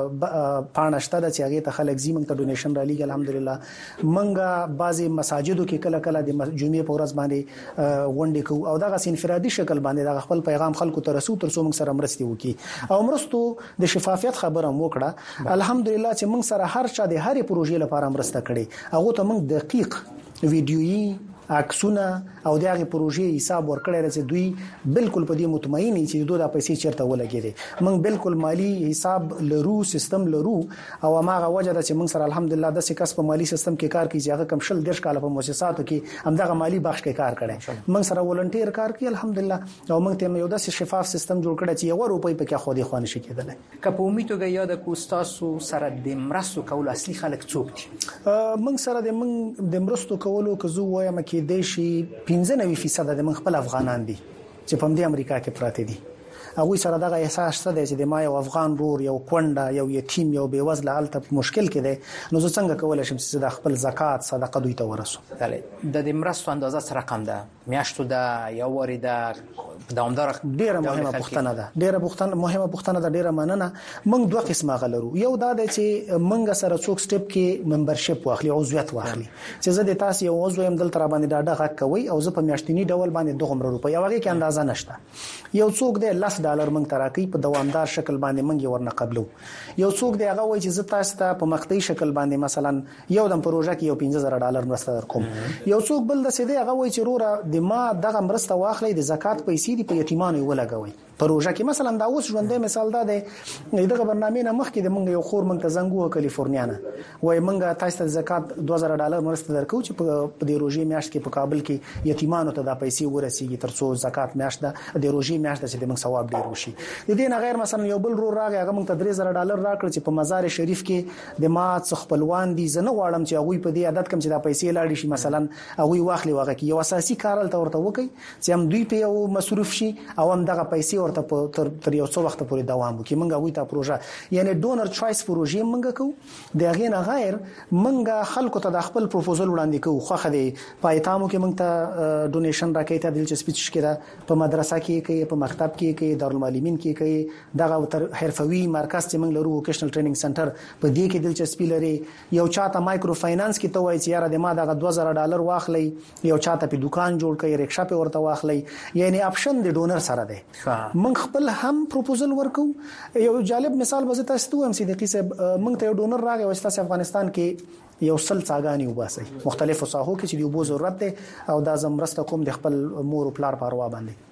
[SPEAKER 5] پاڼه شته چې هغه ته خلک زی منګ ته ډونیشن را لېږي الحمدلله. منګه بعضي مساجدو کې کله کله د جمعې په ورځ باندې ونډې کو او دغه انفرادي شکل باندې دغه خپل پیغام خلکو ته رسو تر څو موږ سره مرستي وکي او مرستو د شفافیت خبره مو کړه الحمدلله چې موږ سره هر چا د هرې پروژې لپاره مرسته کړي هغه ته موږ دقیق ویډیويي عکسونه او دغه پروژې حساب ورکړی چې دوی بالکل په دې مطمئن دي چې دوی د پیسې چیرته ولګي. موږ بالکل مالی حساب لرو سیستم لرو او هغه وجه ده چې موږ سره الحمدلله د سکس په مالی سیستم کې کار کوي چې هغه کم شل دیش کاله په مؤسساتو کې هم دغه مالی بخش کې کار کړي موږ سره ولنټیر کار کوي الحمدلله او موږ ته یو داسې شفاف سیستم جوړ کړی چې یو روپۍ پکې خو دې خو نشي کېدلی.
[SPEAKER 23] که په امیدوګه یاد کو تاسو سره د مرستو کول اصلي خلک څوک دي؟
[SPEAKER 5] موږ سره د موږ د مرستو کولو که زه وایم کې د شي پنځه نوي فیصد د من خپل افغانان دي چې په دې امریکا کې پراته دي هغه سره دغه احساس شته چې د ما یو افغان رور یو کونډه یو یتیم یو بیوزله الته مشکل کې دی نو زه څنګه کولای شم چې د خپل زکات صدقه دوی ته ورسو.
[SPEAKER 23] بله د دې مرستو اندازه سره رقم ده میاشتو ده یو وری ده دوامدار
[SPEAKER 5] ډیره مهمه پوښتنه ده ډیره پوښتنه مهمه پوښتنه ده ډیره مننه. موږ دوه قسمه غلرو یو دا دی چې موږ سره څوک سټپ کې ممبرشپ واخلي عضویت واخلي چې زه د تاسو یو عضو يم دلته را باندې ډاډه غږ کوي او زه په میاشتنی ډول باندې دوه روپۍ هغه کې اندازه نشته. یو څوک دی لس ډالر موږ تراکي په دوامدار شکل باندې موږ ورنه قبلو. یو څوک دی هغه وایي چې زه تاسو ته په مقطعي شکل باندې مثلا یو د پروژه کې یو پنځه زره ډالر مرسته درکوم. یو څوک بل د سیده هغه وایي چې روره د ما دغه مرسته واخلې د زکات پیسې دی په یتیمانو ولګوي پروژه کې. مثلا دا اوس ژوندې مثال دا دی دغه برنامه نه مخکې د موږ یو خور موږ ته زنګو کالیفورنیا نه وای موږ تاسو ته زکات دوه زره ډالر مرسته درکو چې په د روزي میاشت کې په کابل کې یتیمانو ته د پیسې ورسیږي ترڅو زکات میاشت د روزي میاشت چې د موږ ثواب ډیر وشي. د دې نه غیر مثلا یو بل رو راغی هغه موږ ته درې زره ډالر راکړ چې په مزار شریف کې د ما څخ خپلوان دي زنه غواړم چې هغه په دې عادت کم چې د پیسې لاړ شي مثلا هغه واخلي واغه کې یو اساسي کار ته ورته وکي چې هم دوی په یو مصروف شي او هم دغه پیسې ورته تر تر یو څو وخت پورې دوام وکړي. موږ هغه ته پروژه یعنی ډونر چوایس پروژه موږ کوو د هغه نه غیر موږ خلکو ته د خپل پروپوزل وړاندې کوو خو خدي پایتامو کې موږ ته ډونیشن راکې ته دلچسپي شته په مدرسه کې کې په مکتب کې کې دارالمعلمین کې کې دغه تر حرفوي مرکز چې موږ لرو ووکیشنل ټریننګ سنټر په دې کې دلچسپي لري. یو چاته مایکرو فاینانس کې ته وایي چې یاره د ما دغه دوه زره ډالر واخلي یو چاته په دکان جوړ کړي رکشا په ورته واخلي یعنی اپشن د ډونر سره ده. موږ خپل هم پروپوزل ورکو. یو جالب مثال به تاسو ته هم صدیقي صاحب موږ ته یو ډونر راغی او تاسو افغانستان کې یو سل څاګانی وباسي مختلفو ساحو کې چې یو بو ضرورت ده او دا زمرسته کوم د خپل مور او پلار پروا باندې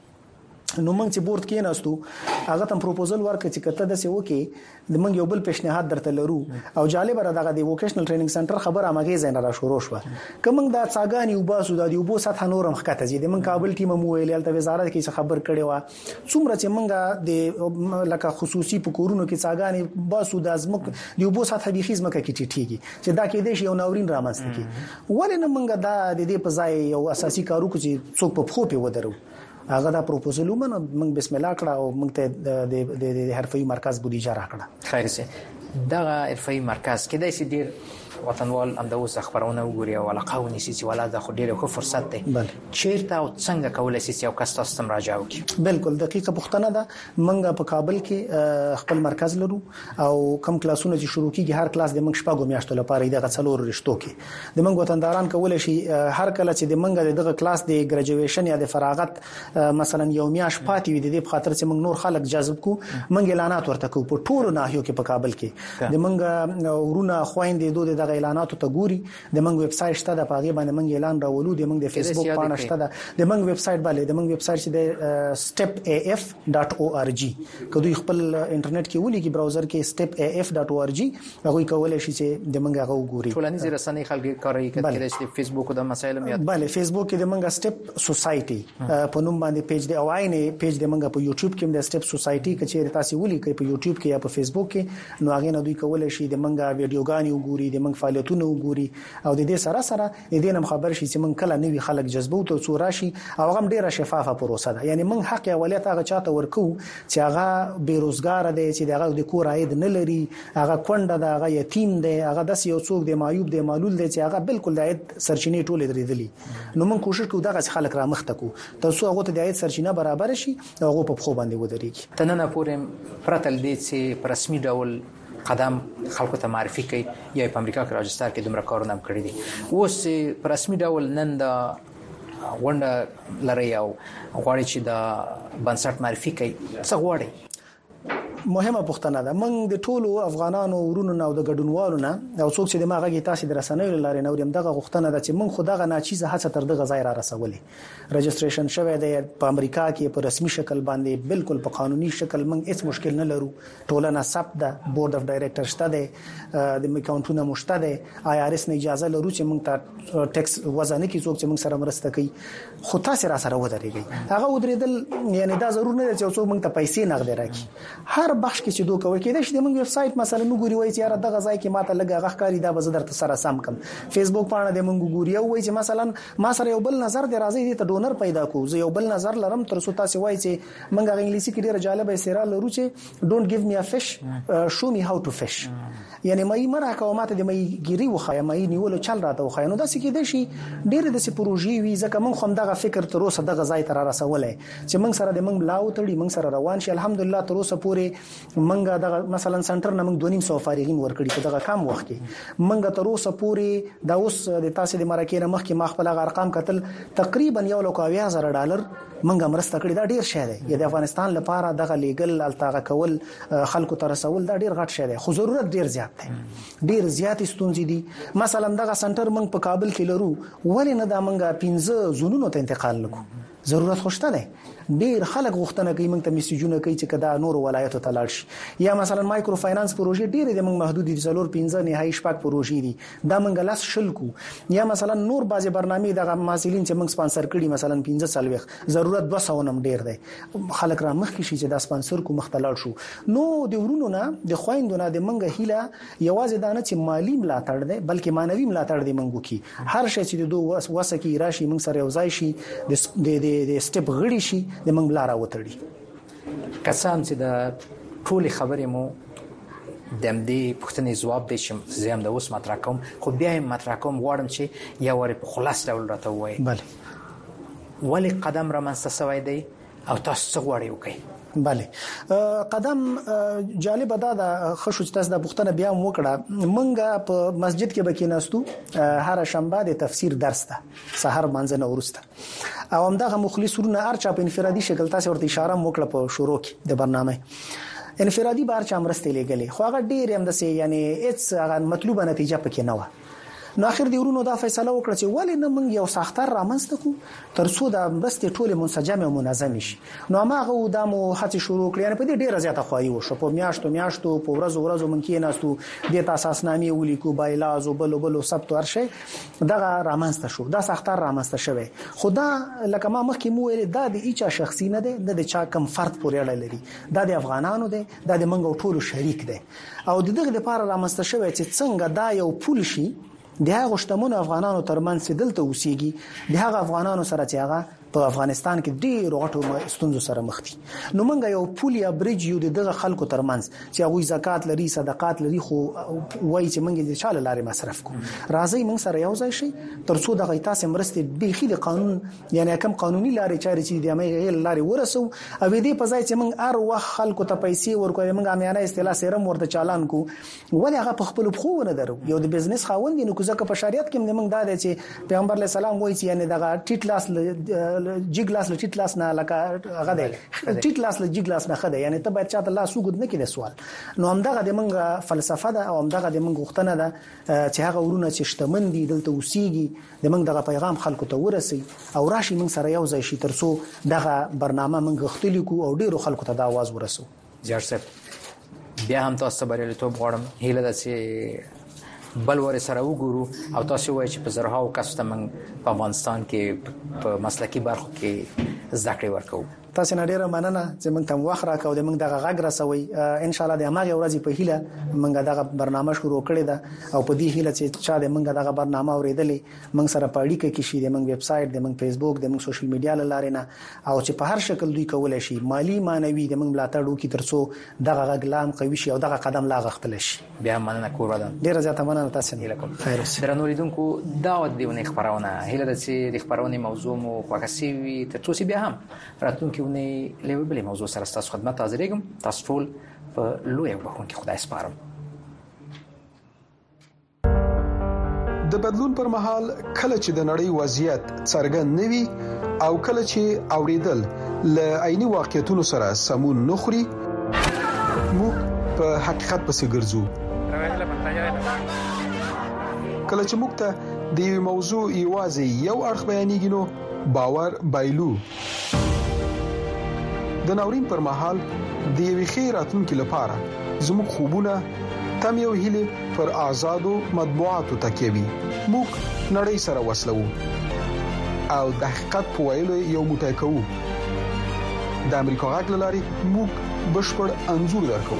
[SPEAKER 5] نو موږ چې بورډ کې ناستو هغه تم پروپوزل ورکړ چې کته د سیو کې د موږ یو بل پیشنهاد درته لرو او جالب را دغه د ووکیشنل ټریننګ سنټر خبره مګي زین را شروع شو کوم دا څاګانی وباسو د یو بو سطح نورم خکته زی د من کابل ټیم مو ویل ته وزارت کې خبر کړي وا څومره چې موږ د لکه خصوصي په کورونو کې څاګانی باسو د ازمک د یو بو سطح بي خزمه کې ټیټیږي چې دا کې د یو ناورین رامنځته کی ولې موږ دا د دې په ځای یو اساسي کارو کې څوک په خو په ودرو هغه دا پروپوزل ومن موږ بسم الله کړه او موږ ته د د حرفي مرکز بودیجه راکړه.
[SPEAKER 23] خیر سي دغه حرفي مرکز کې د سي ډیر وطنوال هم د اوس خبرونه وګوري او علاقه ونیسي چې ولا د خو ډیره ښه فرصت دی چیرته او څنګه کولای شي یو کس تاسو ته مراجعه وکړي.
[SPEAKER 5] بالکل دقیقه پوښتنه ده. موږ په کابل کې خپل مرکز لرو او کم کلاسونه چې شروع کیږي هر کلاس د موږ شپږو میاشتو لپاره دغه څلور رشتو کې د موږ وطنداران کولای شي هر کله چې د موږ دغه کلاس د ګریجویشن یا د فراغت مثلا یو میاش پاتې وي د دې په خاطر چې موږ نور خلک جذب کو موږ اعلانات ورته کوو په ټولو ناحیو کې په کابل کې د موږ ورونه خويندې دوه دغه اعلاناتو ته ګوري د موږ ویب سټ شته د پاغي باندې موږ اعلان راولو د موږ د فیسبوک پاڼه شته د موږ ویب سټ باندې د موږ ویب سټ چې د step a f dot org کدوې خپل انټرنیټ کې ولي کې براوزر کې step a f dot org هغه کولای شي چې د موږ هغه وګوري.
[SPEAKER 23] ټولنیز رسنۍ خلک کاروي کله چې فیسبوک د مسایلو یاد
[SPEAKER 5] bale فیسبوک کې د موږ step society په نوم باندې پیج دی او عینه پیج د موږ په یوټیوب کې د step society کې چې تاسو ولي کې په یوټیوب کې یا په فیسبوک کې نو هغه نه دوی کولای شي د موږ ویډیوګانی وګوري د موږ فعالیتونه وګوري او د دې سره سره د دې نم خبر شي چې من کله نوی خلک جذبو ته څو راشي او هغه ډیره شفافه پروسه ده. یعنی من حق اولیت هغه چاته ورکو چې هغه بیروزګار دی چې هغه د کور عاید نه لري هغه کونډه ده هغه یتیم دی هغه د یو څوک دی معیوب دی معلول دی چې هغه بالکل د عاید سرچینې ټولې درېدلې نو من کوشش کوو دغه خلک را مخ تکو تاسو هغه ته د عاید سرچینه برابر شي هغه په خو باندې ودرېږي.
[SPEAKER 23] تننه پورې پرتل دي چې په رسمي ډول قدم خلکو ته معرفي کوي یا په امریکا کې راجستر کې دومره کارونه هم کړی دي اوس په رسمي ډول نن د غونډه لري او غواړي چې د بنسټ معرفي کوي څه غواړي.
[SPEAKER 5] مهمه پوښتنه ده. موږ د ټولو افغانانو ورونو نو د ګډونوالو نه او څوک چې د ماغه تاسو د رسنیو لارې نو دغه غوښتنه ده چې موږ خدغه ناچیزه هڅه تر دغه ځای را رسولې رجستریشن شوه دی په امریکا کې په رسمي شکل باندې بالکل په قانوني شکل موږ هیڅ مشکل نه لرو. ټولنه ثبت ده بورډ اف ډایریکټر شته دی د اکاونټونو مشته دی آی آر اس نه اجازه لرو چې موږ ته ټیکس وزن کې څوک چې موږ سره مرسته کوي خو تاسو را سره ودرېږي هغه ودرېدل یعنی دا ضرور نه دی چې څوک موږ ته پیسې نغدې راکړي. هر هر بخش کې چې دوه کوي کېدای شي د موږ ویب سټ مثلا وګوري وایي چې یاره دغه ځای کې ماته لګه غخکاری دا به زه درته سره سم کم فیسبوک باندې د موږ ګوري او وایي چې مثلا ما سره یو بل نظر دی راځي ته ډونر پیدا کو زه یو بل نظر لرم تر څو تاسو وایي چې موږ انګلیسي کې ډیره جالبه استعاره لرو چې ډونټ ګیو می ا فش شو می هاو ټو فش یعنی مې مرا کوماته د مې ګيري وخایم مې نیولو چل راته وخایم نو دا څه کې دي شي ډیره د سي پروژې وی ځکه موږ هم دغه فکر تر اوسه دغه ځای تر رسولې چې موږ سره د موږ لاو تړي موږ سره روان شي الحمدلله تر اوسه پورې موږ دغه مثلا سنټر نه موږ دونیم سو فارغین ورکړي په دغه کم وخت کې موږ تر اوسه پورې د اوس د تاسو د مرکې نه مخکې ما خپل ارقام کتل تقریبا یو لک اویا زره ډالر موږ مرسته کړې دا ډیر شه دی د افغانستان لپاره دغه لیګل التاغه کول خلکو ته رسول دا ډیر غټ شه دی خو ضرورت ډیر زیات دی ډیر زیات ستونزې دي مثلا دغه سنټر موږ په کابل کې لرو ولې نه دا موږ پنځه زونونو ته انتقال نکو ضرورت خوشته ده ډیر خلک غوښتنه کوي موږ ته میسیجونه کوي چې کدا نور ولایتو ته لاړ شي یا مثلا مایکرو فاینانس پروژې ډیر د موږ محدود دي څلور پنځه نهایي شپږ پروژې دي دا موږ لاس شل کو یا مثلا نور بعضي برنامې د محصلین چې موږ سپانسر کړي مثلا پنځه سالويخ ضرورت دوه سو نم ډیر دی خلک را مخ کې شي چې دا سپانسر کو مختلل شو نو د ورونو نه د خويندونو د موږ هیله یوازې دانه چې مالی ملاتړ دی بلکې مانوي ملاتړ دی موږ کی هر شي چې دوه وسکی راشي موږ سره یوځای شي د د سټپ غړي شي د موږ لاره وتړي
[SPEAKER 23] کسان چې د ټولي خبرې مو د دې پښتنې جواب دي چې زم د اوس مطرح کوم خو بیا یې مطرح کوم غواړم چې یو ور په خلاص ډول راته وایي
[SPEAKER 5] bale
[SPEAKER 23] ولی قدم را منځته سوی دی او تاسو څه غواړئ وکړئ
[SPEAKER 5] bale قدم جالب ده د خشوع تاسو د پښتنه بیا وکړه منګه په مسجد کې بکیناستو هر شنبه د تفسیر درس ده سحر منځنه ورسته او همدغه مخلصونه ارچا په انفرادي شکل تاسو ورته اشاره وکړه په شروع کې د برنامه انفرادي بار چا مرسته لګلې خو هغه ډیر هم د سي یعنی اټس هغه مطلوبه نتیجه پکې نه و نو اخر دی ورونو دا فیصله وکړه چې ولې نه موږ یو ساختار رامنځته کو تر څو دا بس ټوله منسجم او منظم شي نو هغه د مو هڅه شروع کړې نه په دې ډیره زیاته خوایي وشو په میاشتو میاشتو په ورځو ورځو مونږ کې ناستو د اساسنامې ولیکو بایلاز او بل بل سبت ورشه دغه رامنځته شو دا ساختار رامنځته شوی خدا لکه ما مخکې مو ویل دا د ایچا شخصي نه ده د چا کم فرد پورې اړه لري دا د افغانانو ده دا د منګو ټولو شریک ده او دغه لپاره رامنځته شوی چې څنګه دا یو پول شي د هغه شتمن افغانانو ترمنځ دلته اوسېږي د هغه افغانانو سره چې هغه په افغانستان کې ډېر غټو ستونزو سره مخ دي نو موږ یو پول یا بریج یو دغه خلکو ترمنځ چې هغه زکات لري صدقات لري خو وایي چې موږ د چاله لارې مصرف کوو راځي موږ سره یو ځای شي تر څو د غیتاسه مرستې بيخي د قانون یعنی کوم قانوني لارې چاري چې د امغه لارې ورسو او دې په ځای چې موږ هر وخت خلکو ته پیسې ورکوي موږ امیانه اصطلاح سره ورته چالان کو ولې هغه په خپل خو نه درو یو د بزنس خاوند نو ځکه په شریعت کې موږ دا دي چې پیغمبر علیه السلام وایي چې یعنی دغه ټیټ لاس جګ لاس له ټیټ لاس نه لکه هغه دی ټیټ لاس له جګ لاس نه خده یعنی ته باید چاته لاس وګد نه کړي سوال نو همدغه د منګه فلسفه ده او همدغه د منګه وختنه ده چې هغه ورونه چې شتمن دي دلته اوسېږي د منګه دغه پیغام خلکو ته ورسي او راشي من سره یو ځای شي ترڅو دغه برنامه منګه ختلی کو او ډیرو خلکو ته دا आवाज ورسو
[SPEAKER 23] جار صاحب بیا هم تاسو بریالیتوب غواړم هیله ده چې بل ور سره وګورو او تاسو وایئ چې په زرهاو کسو ته موږ په افغانستان کې په مسلکي برخو کې زده کړې ورکوو
[SPEAKER 5] تاسو نه ډیره مننه چې موږ ته وخت راکاو د موږ دغه غږ رسوي ان شاء الله د اماغه ورځې په هیله موږ دغه برنامه شروع کړی ده او په دې هیله چې چا د موږ دغه برنامه اوریدلې موږ سره په اړیکه کې شي د موږ ویب سټ د موږ فیسبوک د موږ سوشل میډیا لارې نه او چې په هر شکل دوی کولای شي مالی مانوي د موږ ملاتړ وکړي ترڅو دغه غږ لام قوي شي او دغه قدم لا غختل شي
[SPEAKER 23] بیا مننه کور ودان
[SPEAKER 5] ډیره زیاته مننه تاسو نه کوم
[SPEAKER 23] خیر اوسه درنو لیدونکو دعوت دیونه خبرونه هیله ده چې د خبرونه موضوع مو خوښسي وي ترڅو بیا هم راتلونکي بلې موضوع سره تاسو خدمت حاضرېږم تاسو ټول په لوی وبخونکي خدای سپارم
[SPEAKER 11] د بدلون پر مهال کله چې د نړۍ وضعیت څرګند نوي او کله چې اوریدل ل عیني واقعیتونو سره سمون نخري موږ په حقیقت پسې ګرځو کله چې موږ ته د یو موضوع ایوازي یو اړخ بیانېږي نو باور بایلو د ناورین پر مهال د یوې خیراتونکو لپاره زموږ خوبونه تم یو هلي پر آزادو مطبوعاتو تکيوي موږ نړۍ سره وسلو او د حقیقت په ویلو یو موټی کوو د امریکا غږ لاري موږ بشپړ انځور درکو.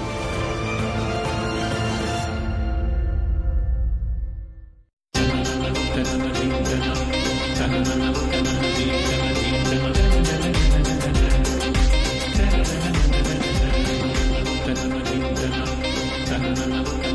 [SPEAKER 9] Thank you.